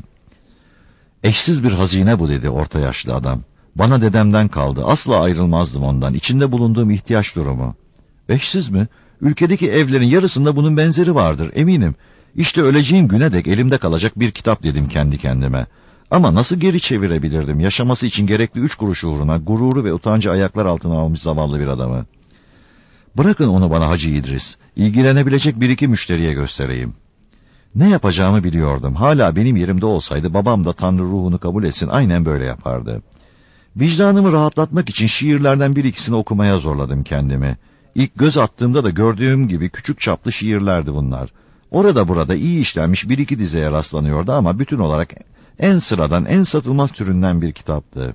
Eşsiz bir hazine bu, dedi orta yaşlı adam. Bana dedemden kaldı, asla ayrılmazdım ondan, içinde bulunduğum ihtiyaç durumu. Eşsiz mi? Ülkedeki evlerin yarısında bunun benzeri vardır, eminim. İşte öleceğim güne dek elimde kalacak bir kitap dedim kendi kendime. Ama nasıl geri çevirebilirdim yaşaması için gerekli 3 kuruş uğruna gururu ve utancı ayaklar altına almış zavallı bir adamı? Bırakın onu bana Hacı İdris, ilgilenebilecek bir iki müşteriye göstereyim. Ne yapacağımı biliyordum. Hala benim yerimde olsaydı babam da Tanrı ruhunu kabul etsin aynen böyle yapardı. Vicdanımı rahatlatmak için şiirlerden bir ikisini okumaya zorladım kendimi. İlk göz attığımda da gördüğüm gibi küçük çaplı şiirlerdi bunlar. Orada burada iyi işlenmiş bir iki dizeye rastlanıyordu ama bütün olarak en sıradan, en satılmaz türünden bir kitaptı.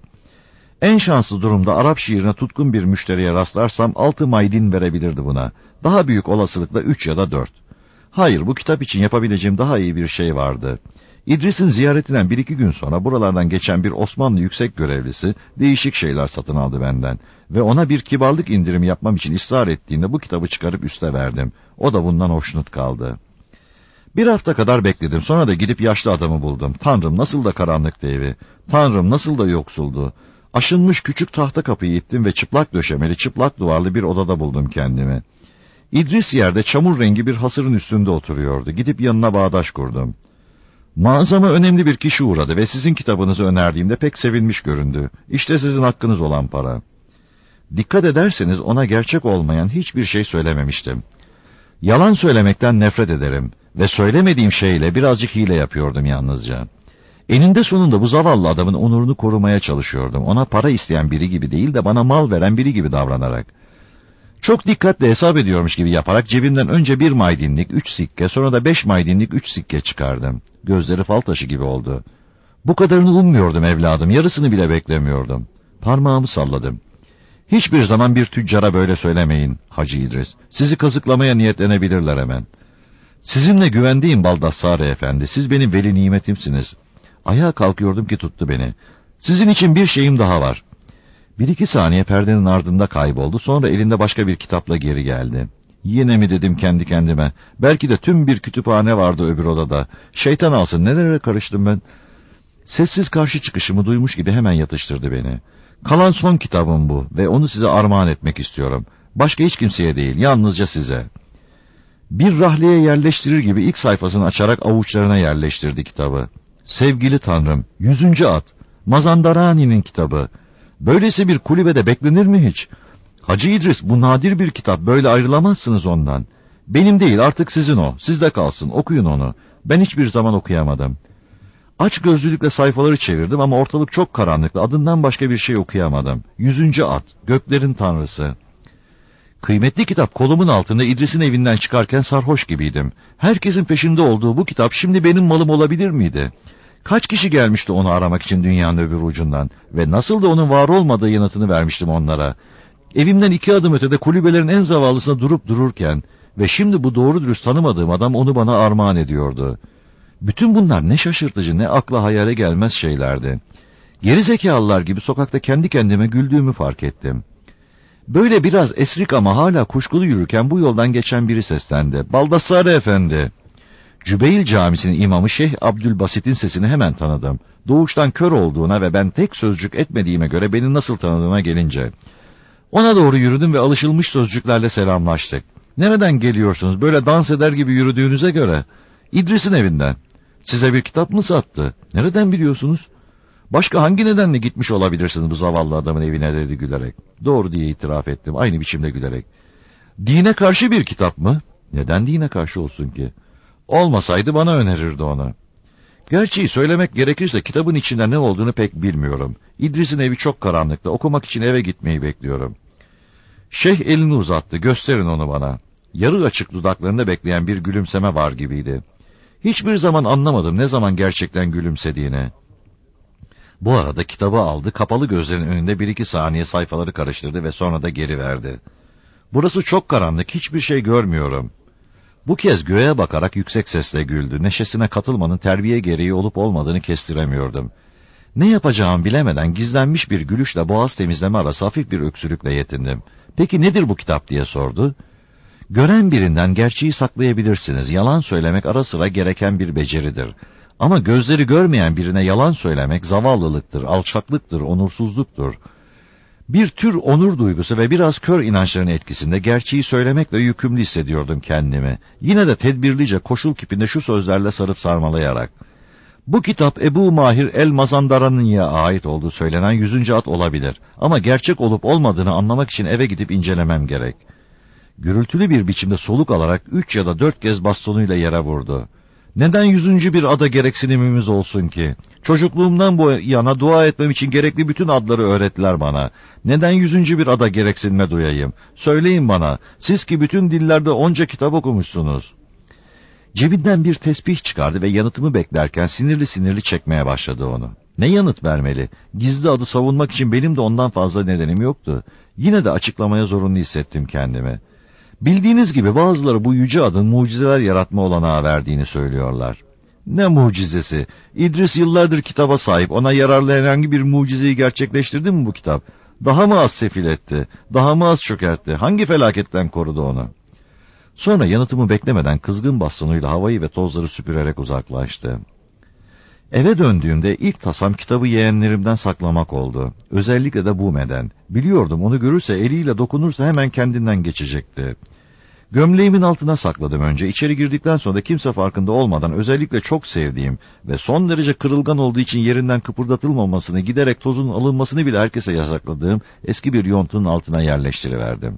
En şanslı durumda Arap şiirine tutkun bir müşteriye rastlarsam 6 maydin verebilirdi buna. Daha büyük olasılıkla 3 ya da 4. Hayır, bu kitap için yapabileceğim daha iyi bir şey vardı. İdris'in ziyaretinden 1-2 gün sonra buralardan geçen bir Osmanlı yüksek görevlisi değişik şeyler satın aldı benden. Ve ona bir kibarlık indirimi yapmam için ısrar ettiğinde bu kitabı çıkarıp üste verdim. O da bundan hoşnut kaldı. Bir hafta kadar bekledim. Sonra da gidip yaşlı adamı buldum. Tanrım nasıl da karanlıktı evi. Tanrım nasıl da yoksuldu. Aşınmış küçük tahta kapıyı ittim ve çıplak döşemeli, çıplak duvarlı bir odada buldum kendimi. İdris yerde çamur rengi bir hasırın üstünde oturuyordu. Gidip yanına bağdaş kurdum. Mağazama önemli bir kişi uğradı ve sizin kitabınızı önerdiğimde pek sevinmiş göründü. İşte sizin hakkınız olan para. Dikkat ederseniz ona gerçek olmayan hiçbir şey söylememiştim. Yalan söylemekten nefret ederim ve söylemediğim şeyle birazcık hile yapıyordum yalnızca. Eninde sonunda bu zavallı adamın onurunu korumaya çalışıyordum. Ona para isteyen biri gibi değil de bana mal veren biri gibi davranarak. Çok dikkatle hesap ediyormuş gibi yaparak cebimden önce 1 maydinlik 3 sikke, sonra da 5 maydinlik 3 sikke çıkardım. Gözleri fal taşı gibi oldu. Bu kadarını ummuyordum evladım, yarısını bile beklemiyordum. Parmağımı salladım. Hiçbir zaman bir tüccara böyle söylemeyin Hacı İdris. Sizi kazıklamaya niyetlenebilirler hemen. Sizinle güvendiğim Baldassare Efendi, siz benim veli nimetimsiniz. Ayağa kalkıyordum ki tuttu beni. Sizin için bir şeyim daha var. 1-2 saniye perdenin ardında kayboldu, sonra elinde başka bir kitapla geri geldi. Yine mi dedim kendi kendime, belki de tüm bir kütüphane vardı öbür odada. Şeytan alsın, nelere karıştım ben. Sessiz karşı çıkışımı duymuş gibi hemen yatıştırdı beni. Kalan son kitabım bu ve onu size armağan etmek istiyorum. Başka hiç kimseye değil, yalnızca size. Bir rahleye yerleştirir gibi ilk sayfasını açarak avuçlarına yerleştirdi kitabı. Sevgili Tanrım, 100. at, Mazandarani'nin kitabı. Böylesi bir kulübede beklenir mi hiç? Hacı İdris, bu nadir bir kitap, böyle ayrılamazsınız ondan. Benim değil, artık sizin o, sizde kalsın, okuyun onu. Ben hiçbir zaman okuyamadım. Aç gözlülükle sayfaları çevirdim ama ortalık çok karanlıktı, adından başka bir şey okuyamadım. 100. at, göklerin tanrısı. Kıymetli kitap kolumun altında İdris'in evinden çıkarken sarhoş gibiydim. Herkesin peşinde olduğu bu kitap şimdi benim malım olabilir miydi? Kaç kişi gelmişti onu aramak için dünyanın öbür ucundan ve nasıl da onun var olmadığı yanıtını vermiştim onlara. Evimden 2 adım ötede kulübelerin en zavallısına durup dururken ve şimdi bu doğru dürüst tanımadığım adam onu bana armağan ediyordu. Bütün bunlar ne şaşırtıcı, ne akla hayale gelmez şeylerdi. Gerizekalılar gibi sokakta kendi kendime güldüğümü fark ettim. Böyle biraz esrik ama hala kuşkulu yürürken bu yoldan geçen biri seslendi. Baldassare Efendi. Cübeyl Camisi'nin imamı Şeyh Abdülbasit'in sesini hemen tanıdım. Doğuştan kör olduğuna ve ben tek sözcük etmediğime göre beni nasıl tanıdığına gelince. Ona doğru yürüdüm ve alışılmış sözcüklerle selamlaştık. Nereden geliyorsunuz? Böyle dans eder gibi yürüdüğünüze göre. İdris'in evinden. Size bir kitap mı sattı? Nereden biliyorsunuz? Başka hangi nedenle gitmiş olabilirsiniz bu zavallı adamın evine dedi gülerek. Doğru diye itiraf ettim aynı biçimde gülerek. Dine karşı bir kitap mı? Neden dine karşı olsun ki? Olmasaydı bana önerirdi onu. Gerçeği söylemek gerekirse kitabın içinde ne olduğunu pek bilmiyorum. İdris'in evi çok karanlıkta, okumak için eve gitmeyi bekliyorum. Şeyh elini uzattı, gösterin onu bana. Yarı açık dudaklarında bekleyen bir gülümseme var gibiydi. Hiçbir zaman anlamadım ne zaman gerçekten gülümsediğini. Bu arada kitabı aldı, kapalı gözlerin önünde 1-2 saniye sayfaları karıştırdı ve sonra da geri verdi. Burası çok karanlık, hiçbir şey görmüyorum. Bu kez göğe bakarak yüksek sesle güldü. Neşesine katılmanın terbiye gereği olup olmadığını kestiremiyordum. Ne yapacağımı bilemeden gizlenmiş bir gülüşle boğaz temizleme arası hafif bir öksürükle yetindim. Peki nedir bu kitap diye sordu. Gören birinden gerçeği saklayabilirsiniz. Yalan söylemek ara sıra gereken bir beceridir. Ama gözleri görmeyen birine yalan söylemek zavallılıktır, alçaklıktır, onursuzluktur. Bir tür onur duygusu ve biraz kör inançların etkisinde gerçeği söylemekle yükümlü hissediyordum kendimi. Yine de tedbirlice koşul kipinde şu sözlerle sarıp sarmalayarak. Bu kitap Ebu Mahir el-Mazandarani'ye ait olduğu söylenen 100. at olabilir. Ama gerçek olup olmadığını anlamak için eve gidip incelemem gerek. Gürültülü bir biçimde soluk alarak 3 ya da 4 kez bastonuyla yere vurdu. Neden 100. bir ada gereksinimimiz olsun ki? Çocukluğumdan bu yana dua etmem için gerekli bütün adları öğrettiler bana. Neden 100. bir ada gereksinme duyayım? Söyleyin bana, siz ki bütün dillerde onca kitap okumuşsunuz. Cebinden bir tesbih çıkardı ve yanıtımı beklerken sinirli sinirli çekmeye başladı onu. Ne yanıt vermeli? Gizli adı savunmak için benim de ondan fazla nedenim yoktu. Yine de açıklamaya zorunlu hissettim kendimi. Bildiğiniz gibi bazıları bu yüce adın mucizeler yaratma olanağı verdiğini söylüyorlar. Ne mucizesi? İdris yıllardır kitaba sahip, ona yararlı herhangi bir mucizeyi gerçekleştirdi mi bu kitap? Daha mı az sefil etti? Daha mı az çökertti? Hangi felaketten korudu onu? Sonra yanıtımı beklemeden kızgın bastonuyla havayı ve tozları süpürerek uzaklaştı. Eve döndüğümde ilk tasam kitabı yeğenlerimden saklamak oldu. Özellikle de Bume'den. Biliyordum onu görürse eliyle dokunursa hemen kendinden geçecekti. Gömleğimin altına sakladım önce. İçeri girdikten sonra da kimse farkında olmadan özellikle çok sevdiğim ve son derece kırılgan olduğu için yerinden kıpırdatılmamasını, giderek tozun alınmasını bile herkese yasakladığım eski bir yontunun altına yerleştiriverdim.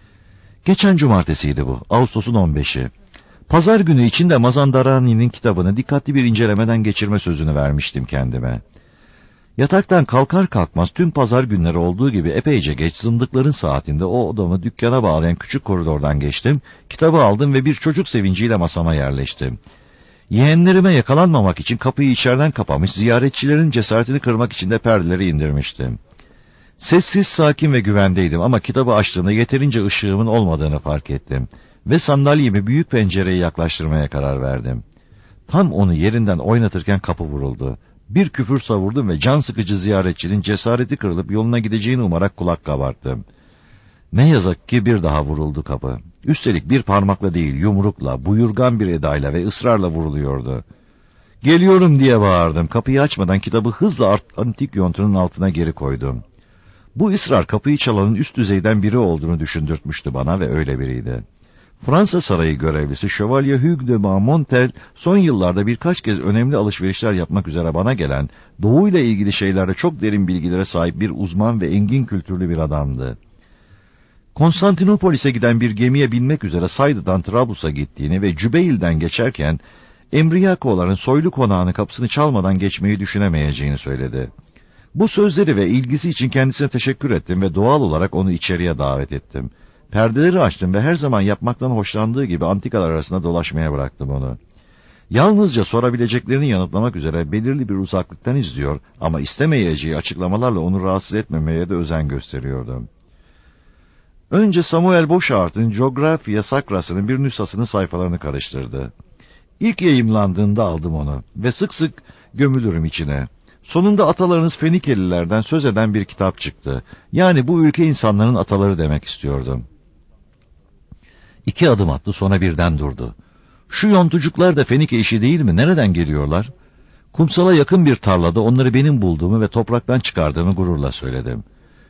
Geçen cumartesiydi bu. Ağustos'un 15'i. Pazar günü içinde Mazandarani'nin kitabını dikkatli bir incelemeden geçirme sözünü vermiştim kendime. Yataktan kalkar kalkmaz tüm pazar günleri olduğu gibi epeyce geç zındıkların saatinde o odamı dükkana bağlayan küçük koridordan geçtim, kitabı aldım ve bir çocuk sevinciyle masama yerleştim. Yeğenlerime yakalanmamak için kapıyı içeriden kapamış, ziyaretçilerin cesaretini kırmak için de perdeleri indirmiştim. Sessiz, sakin ve güvendeydim ama kitabı açtığımda yeterince ışığımın olmadığını fark ettim ve sandalyemi büyük pencereye yaklaştırmaya karar verdim. Tam onu yerinden oynatırken kapı vuruldu. Bir küfür savurdum ve can sıkıcı ziyaretçinin cesareti kırılıp yoluna gideceğini umarak kulak kabarttım. Ne yazık ki bir daha vuruldu kapı. Üstelik bir parmakla değil, yumrukla, buyurgan bir edayla ve ısrarla vuruluyordu. Geliyorum diye bağırdım. Kapıyı açmadan kitabı hızla antik yontunun altına geri koydum. Bu ısrar kapıyı çalanın üst düzeyden biri olduğunu düşündürtmüştü bana ve öyle biriydi. Fransa Sarayı görevlisi Şövalye Hugues de Marmontel son yıllarda birkaç kez önemli alışverişler yapmak üzere bana gelen, Doğu ile ilgili şeylerde çok derin bilgilere sahip bir uzman ve engin kültürlü bir adamdı. Konstantinopolis'e giden bir gemiye binmek üzere Sayda'dan Trablus'a gittiğini ve Cübeil'den geçerken Embriakoların soylu konağının kapısını çalmadan geçmeyi düşünemeyeceğini söyledi. Bu sözleri ve ilgisi için kendisine teşekkür ettim ve doğal olarak onu içeriye davet ettim. Perdeleri açtım ve her zaman yapmaktan hoşlandığı gibi antikalar arasında dolaşmaya bıraktım onu. Yalnızca sorabileceklerini yanıtlamak üzere belirli bir uzaklıktan izliyor ama istemeyeceği açıklamalarla onu rahatsız etmemeye de özen gösteriyordum. Önce Samuel Bochardt'ın Geografia Sacrası'nın bir nüshasının sayfalarını karıştırdı. İlk yayımlandığında aldım onu ve sık sık gömülürüm içine. Sonunda atalarınız Fenikelilerden söz eden bir kitap çıktı. Yani bu ülke insanların ataları demek istiyordum. 2 adım attı, sonra birden durdu. Şu yontucuklar da Fenike işi değil mi? Nereden geliyorlar? Kumsala yakın bir tarlada onları benim bulduğumu ve topraktan çıkardığımı gururla söyledim.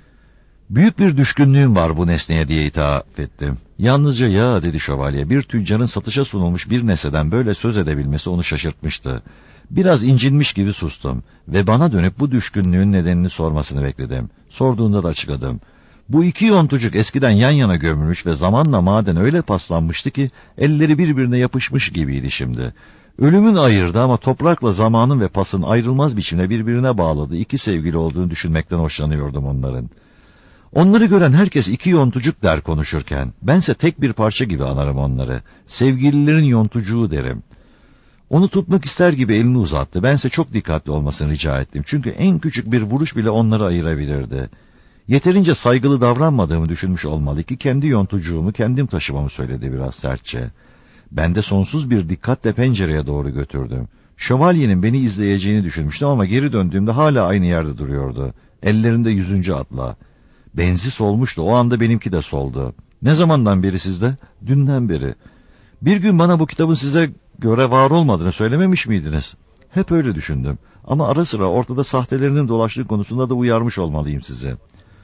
Büyük bir düşkünlüğüm var bu nesneye diye ithaf ettim. Yalnızca ya dedi şövalye, bir tüccarın satışa sunulmuş bir nesneden böyle söz edebilmesi onu şaşırtmıştı. Biraz incinmiş gibi sustum ve bana dönüp bu düşkünlüğün nedenini sormasını bekledim. Sorduğunda da açıkladım. Bu 2 yontucuk eskiden yan yana gömülmüş ve zamanla maden öyle paslanmıştı ki elleri birbirine yapışmış gibiydi şimdi. Ölümün ayırdı ama toprakla zamanın ve pasın ayrılmaz biçimde birbirine bağladığı 2 sevgili olduğunu düşünmekten hoşlanıyordum onların. Onları gören herkes 2 yontucuk der konuşurken, bense tek bir parça gibi anarım onları. Sevgililerin yontucuğu derim. Onu tutmak ister gibi elini uzattı. Bense çok dikkatli olmasını rica ettim. Çünkü en küçük bir vuruş bile onları ayırabilirdi. Yeterince saygılı davranmadığımı düşünmüş olmalı ki kendi yontucuğumu kendim taşımamı söyledi biraz sertçe. Ben de sonsuz bir dikkatle pencereye doğru götürdüm. Şövalyenin beni izleyeceğini düşünmüştüm ama geri döndüğümde hala aynı yerde duruyordu. Ellerinde 100. atla. Benzi solmuştu, o anda benimki de soldu. Ne zamandan beri sizde? Dünden beri. Bir gün bana bu kitabın size göre var olmadığını söylememiş miydiniz? Hep öyle düşündüm. Ama ara sıra ortada sahtelerinin dolaştığı konusunda da uyarmış olmalıyım sizi.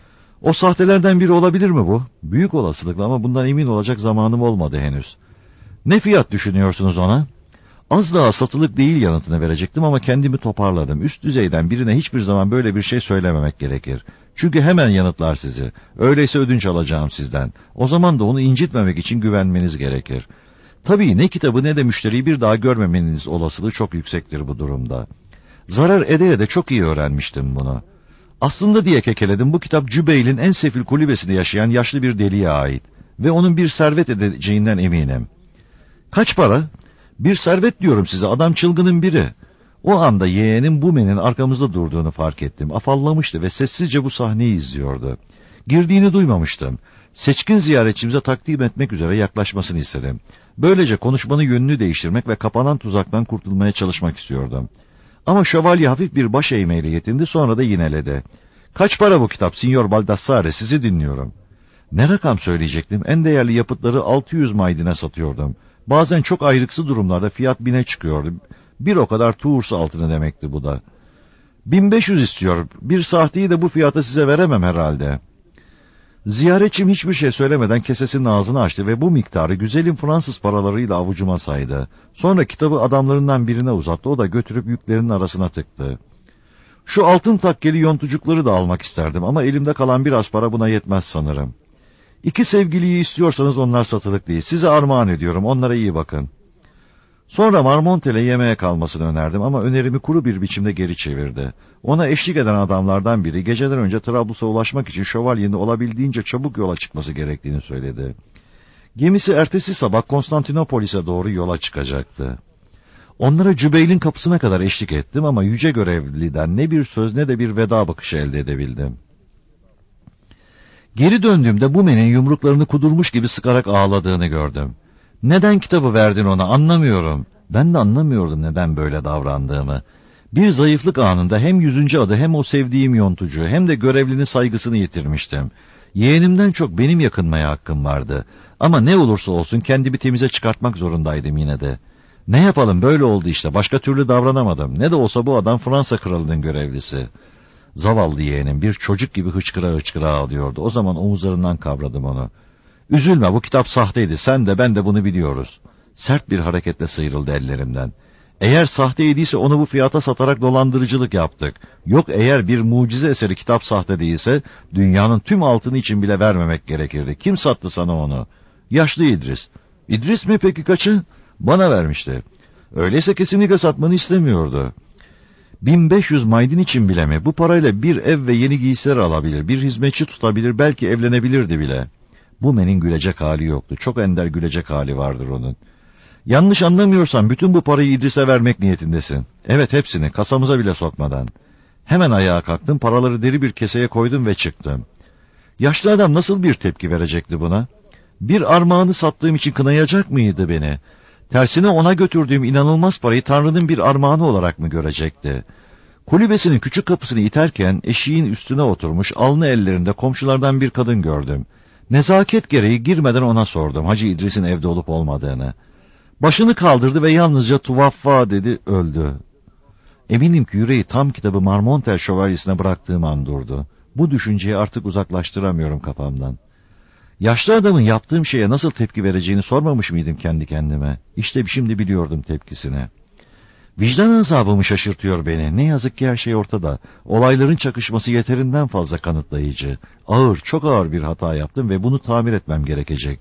O sahtelerden biri olabilir mi bu? Büyük olasılıkla ama bundan emin olacak zamanım olmadı henüz. Ne fiyat düşünüyorsunuz ona? Az daha satılık değil yanıtını verecektim ama kendimi toparladım. Üst düzeyden birine hiçbir zaman böyle bir şey söylememek gerekir. Çünkü hemen yanıtlar sizi. Öyleyse ödünç alacağım sizden. O zaman da onu incitmemek için güvenmeniz gerekir. Tabii ne kitabı ne de müşteriyi bir daha görmemeniz olasılığı çok yüksektir bu durumda. Zarar ede de çok iyi öğrenmiştim bunu. Aslında diye kekeledim, bu kitap Cübeil'in en sefil kulübesinde yaşayan yaşlı bir deliye ait. Ve onun bir servet edeceğinden eminim. Kaç para? Bir servet diyorum size, adam çılgının biri. O anda yeğenim Bumen'in arkamızda durduğunu fark ettim. Afallamıştı ve sessizce bu sahneyi izliyordu. Girdiğini duymamıştım. Seçkin ziyaretçimize takdim etmek üzere yaklaşmasını istedim. Böylece konuşmanın yönünü değiştirmek ve kapanan tuzaktan kurtulmaya çalışmak istiyordum. Ama şövalye hafif bir baş eğmeyle yetindi, sonra da yineledi. Kaç para bu kitap, Signor Baldassare, sizi dinliyorum. Ne rakam söyleyecektim? En değerli yapıtları 600 maydine satıyordum. Bazen çok ayrıksı durumlarda fiyat 1000'e çıkıyordu. Bir o kadar Tours altını demekti bu da. 1500 istiyor. Bir sahteyi de bu fiyata size veremem herhalde. Ziyaretçim hiçbir şey söylemeden kesesinin ağzını açtı ve bu miktarı güzelim Fransız paralarıyla avucuma saydı. Sonra kitabı adamlarından birine uzattı, o da götürüp yüklerinin arasına tıktı. Şu altın takkeli yontucukları da almak isterdim ama elimde kalan biraz para buna yetmez sanırım. 2 sevgiliyi istiyorsanız onlar satılık değil. Size armağan ediyorum, onlara iyi bakın. Sonra Marmontel'e yemeğe kalmasını önerdim ama önerimi kuru bir biçimde geri çevirdi. Ona eşlik eden adamlardan biri geceden önce Trablus'a ulaşmak için şövalyenin olabildiğince çabuk yola çıkması gerektiğini söyledi. Gemisi ertesi sabah Konstantinopolis'e doğru yola çıkacaktı. Onlara Cübeil'in kapısına kadar eşlik ettim ama yüce görevliden ne bir söz ne de bir veda bakışı elde edebildim. Geri döndüğümde Bumen'in yumruklarını kudurmuş gibi sıkarak ağladığını gördüm. Neden kitabı verdin ona, anlamıyorum. Ben de anlamıyordum neden böyle davrandığımı. Bir zayıflık anında hem 100. adı hem o sevdiğim yontucu hem de görevlinin saygısını yitirmiştim. Yeğenimden çok benim yakınmaya hakkım vardı. Ama ne olursa olsun kendimi temize çıkartmak zorundaydım yine de. Ne yapalım, böyle oldu işte, başka türlü davranamadım. Ne de olsa bu adam Fransa kralının görevlisi. Zavallı yeğenim bir çocuk gibi hıçkıra hıçkıra ağlıyordu. O zaman omuzlarından kavradım onu. Üzülme, bu kitap sahteydi, sen de ben de bunu biliyoruz. Sert bir hareketle sıyrıldı ellerimden. Eğer sahteydiyse onu bu fiyata satarak dolandırıcılık yaptık. Yok, eğer bir mucize eseri kitap sahte değilse dünyanın tüm altını için bile vermemek gerekirdi. Kim sattı sana onu? Yaşlı İdris. İdris mi peki, kaçı? Bana vermişti. Öyleyse kesinlikle satmanı istemiyordu. 1500 maydin için bile mi? Bu parayla bir ev ve yeni giysiler alabilir, bir hizmetçi tutabilir, belki evlenebilirdi bile. Bume'nin gülecek hali yoktu. Çok ender gülecek hali vardır onun. Yanlış anlamıyorsan bütün bu parayı İdris'e vermek niyetindesin. Evet, hepsini, kasamıza bile sokmadan. Hemen ayağa kalktım, paraları deri bir keseye koydum ve çıktım. Yaşlı adam nasıl bir tepki verecekti buna? Bir armağanı sattığım için kınayacak mıydı beni? Tersine ona götürdüğüm inanılmaz parayı Tanrı'nın bir armağanı olarak mı görecekti? Kulübesinin küçük kapısını iterken eşiğin üstüne oturmuş alnı ellerinde komşulardan bir kadın gördüm. Nezaket gereği girmeden ona sordum Hacı İdris'in evde olup olmadığını. Başını kaldırdı ve yalnızca "Tuvaffa" dedi, öldü. Eminim ki yüreği tam kitabı Marmontel şövalyesine bıraktığım an durdu. Bu düşünceyi artık uzaklaştıramıyorum kafamdan. Yaşlı adamın yaptığım şeye nasıl tepki vereceğini sormamış mıydım kendi kendime? İşte şimdi biliyordum tepkisini. Vicdan azabımı şaşırtıyor beni. Ne yazık ki her şey ortada. Olayların çakışması yeterinden fazla kanıtlayıcı. Ağır, çok ağır bir hata yaptım ve bunu tamir etmem gerekecek.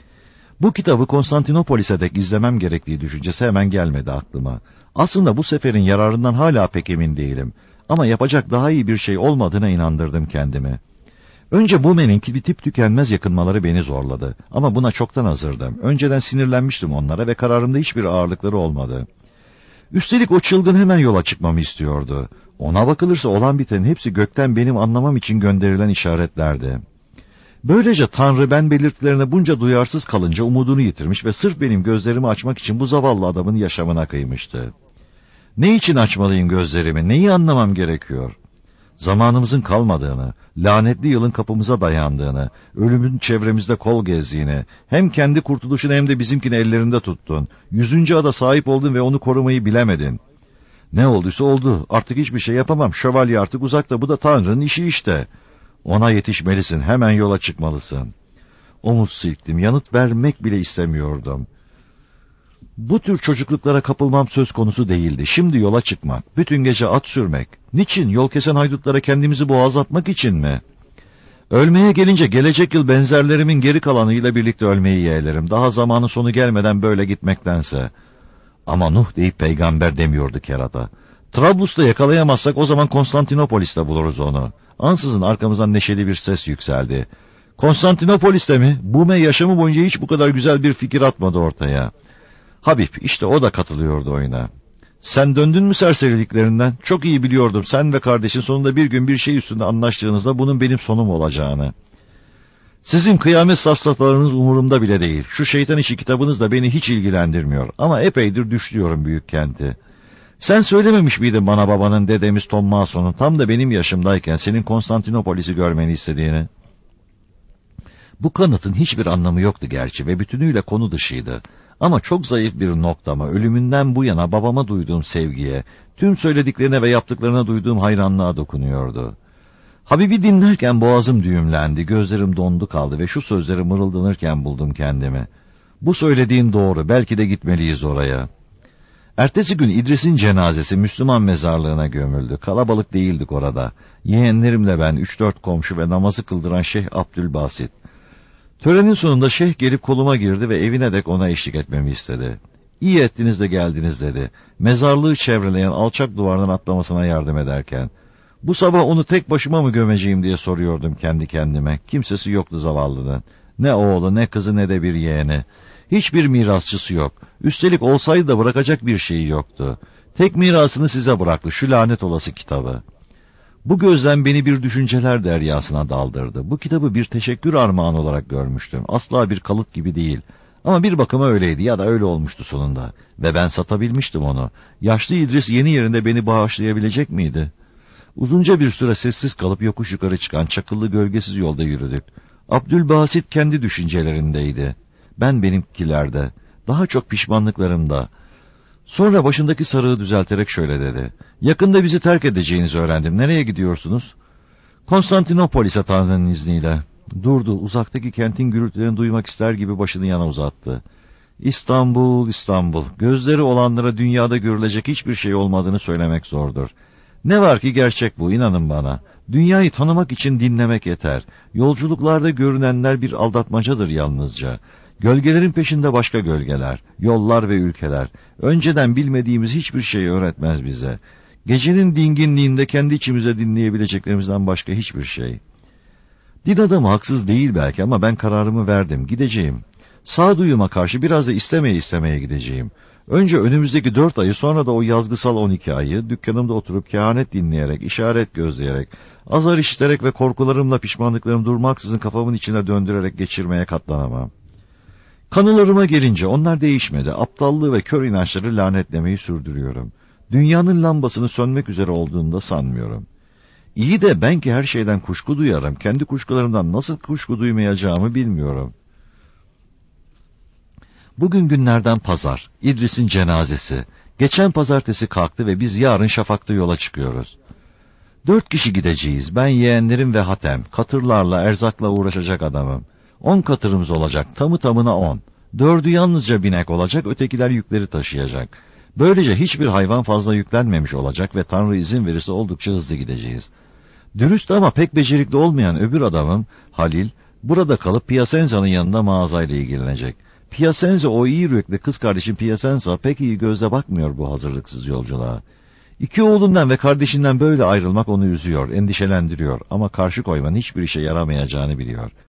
Bu kitabı Konstantinopolis'e dek izlemem gerektiği düşüncesi hemen gelmedi aklıma. Aslında bu seferin yararından hala pek emin değilim. Ama yapacak daha iyi bir şey olmadığına inandırdım kendimi. Önce Bume'nin bitip tükenmez yakınmaları beni zorladı. Ama buna çoktan hazırdım. Önceden sinirlenmiştim onlara ve kararımda hiçbir ağırlıkları olmadı. Üstelik o çılgın hemen yola çıkmamı istiyordu. Ona bakılırsa olan bitenin hepsi gökten benim anlamam için gönderilen işaretlerdi. Böylece Tanrı ben belirtilerine bunca duyarsız kalınca umudunu yitirmiş ve sırf benim gözlerimi açmak için bu zavallı adamın yaşamına kıymıştı. Ne için açmalıyım gözlerimi, neyi anlamam gerekiyor? Zamanımızın kalmadığını, lanetli yılın kapımıza dayandığını, ölümün çevremizde kol gezdiğini, hem kendi kurtuluşunu hem de bizimkini ellerinde tuttun. 100. ada sahip oldun ve onu korumayı bilemedin. Ne olduysa oldu, artık hiçbir şey yapamam, şövalye artık uzakta, bu da Tanrı'nın işi işte. Ona yetişmelisin, hemen yola çıkmalısın. Omuz silktim, yanıt vermek bile istemiyordum. Bu tür çocukluklara kapılmam söz konusu değildi. Şimdi yola çıkmak, bütün gece at sürmek. Niçin? Yol kesen haydutlara kendimizi boğazlatmak için mi? Ölmeye gelince gelecek yıl benzerlerimin geri kalanıyla birlikte ölmeyi yeğlerim. Daha zamanın sonu gelmeden böyle gitmektense. Ama Nuh deyip peygamber demiyordu kerata. Trablus'ta yakalayamazsak o zaman Konstantinopolis'te buluruz onu. Ansızın arkamızdan neşeli bir ses yükseldi. Konstantinopolis'te mi? Bume yaşamı boyunca hiç bu kadar güzel bir fikir atmadı ortaya. Habib, işte o da katılıyordu oyuna. Sen döndün mü serseriliklerinden? Çok iyi biliyordum sen ve kardeşin sonunda bir gün bir şey üstünde anlaştığınızda bunun benim sonum olacağını. Sizin kıyamet safsatalarınız umurumda bile değil. Şu şeytan işi kitabınız da beni hiç ilgilendirmiyor. Ama epeydir düşlüyorum büyük kenti. Sen söylememiş miydin bana babanın, dedemiz Tommason'un tam da benim yaşımdayken senin Konstantinopolis'i görmeni istediğini? Bu kanıtın hiçbir anlamı yoktu gerçi ve bütünüyle konu dışıydı. Ama çok zayıf bir noktama, ölümünden bu yana babama duyduğum sevgiye, tüm söylediklerine ve yaptıklarına duyduğum hayranlığa dokunuyordu. Habib'i dinlerken boğazım düğümlendi, gözlerim dondu kaldı ve şu sözleri mırıldanırken buldum kendimi. Bu söylediğin doğru, belki de gitmeliyiz oraya. Ertesi gün İdris'in cenazesi Müslüman mezarlığına gömüldü. Kalabalık değildik orada. Yeğenlerimle ben, 3-4 komşu ve namazı kıldıran Şeyh Abdülbasit. Törenin sonunda şeyh gelip koluma girdi ve evine dek ona eşlik etmemi istedi. İyi ettiniz de geldiniz dedi. Mezarlığı çevreleyen alçak duvardan atlamasına yardım ederken. Bu sabah onu tek başıma mı gömeceğim diye soruyordum kendi kendime. Kimsesi yoktu zavallının. Ne oğlu, ne kızı, ne de bir yeğeni. Hiçbir mirasçısı yok. Üstelik olsaydı da bırakacak bir şeyi yoktu. Tek mirasını size bıraktı, şu lanet olası kitabı. Bu gözlem beni bir düşünceler deryasına daldırdı. Bu kitabı bir teşekkür armağanı olarak görmüştüm. Asla bir kalıt gibi değil. Ama bir bakıma öyleydi ya da öyle olmuştu sonunda. Ve ben satabilmiştim onu. Yaşlı İdris yeni yerinde beni bağışlayabilecek miydi? Uzunca bir süre sessiz kalıp yokuş yukarı çıkan çakıllı gölgesiz yolda yürüdük. Abdülbasit kendi düşüncelerindeydi. Ben benimkilerde. Daha çok pişmanlıklarımda. Sonra başındaki sarığı düzelterek şöyle dedi. Yakında bizi terk edeceğinizi öğrendim. Nereye gidiyorsunuz? Konstantinopolis'e Tanrı'nın izniyle. Durdu. Uzaktaki kentin gürültülerini duymak ister gibi başını yana uzattı. İstanbul, İstanbul. Gözleri olanlara dünyada görülecek hiçbir şey olmadığını söylemek zordur. Ne var ki gerçek bu, inanın bana. Dünyayı tanımak için dinlemek yeter. Yolculuklarda görünenler bir aldatmacadır yalnızca. Gölgelerin peşinde başka gölgeler, yollar ve ülkeler. Önceden bilmediğimiz hiçbir şey öğretmez bize. Gecenin dinginliğinde kendi içimize dinleyebileceklerimizden başka hiçbir şey. Din adamı haksız değil belki ama ben kararımı verdim, gideceğim. Sağduyuma karşı biraz da istemeye gideceğim. Önce önümüzdeki 4 ayı, sonra da o yazgısal 12 ayı dükkanımda oturup kehanet dinleyerek, işaret gözleyerek, azar işiterek ve korkularımla pişmanlıklarım durmaksızın kafamın içine döndürerek geçirmeye katlanamam. Kanılarıma gelince onlar değişmedi. Aptallığı ve kör inançları lanetlemeyi sürdürüyorum. Dünyanın lambasını sönmek üzere olduğunu da sanmıyorum. İyi de ben ki her şeyden kuşku duyarım. Kendi kuşkularımdan nasıl kuşku duymayacağımı bilmiyorum. Bugün günlerden pazar. İdris'in cenazesi. Geçen pazartesi kalktı ve biz yarın şafakta yola çıkıyoruz. 4 kişi gideceğiz. Ben, yeğenlerim ve Hatem. Katırlarla, erzakla uğraşacak adamım. 10 katırımız olacak. Tamı tamına 10. 4'ü yalnızca binek olacak, ötekiler yükleri taşıyacak. Böylece hiçbir hayvan fazla yüklenmemiş olacak ve Tanrı izin verirse oldukça hızlı gideceğiz. Dürüst ama pek becerikli olmayan öbür adamım, Halil, burada kalıp Piacenza'nın yanında mağazayla ilgilenecek. Piacenza, o iyi yürekli kız kardeşim Piacenza, pek iyi gözle bakmıyor bu hazırlıksız yolculuğa. 2 oğlundan ve kardeşinden böyle ayrılmak onu üzüyor, endişelendiriyor ama karşı koymanın hiçbir işe yaramayacağını biliyor.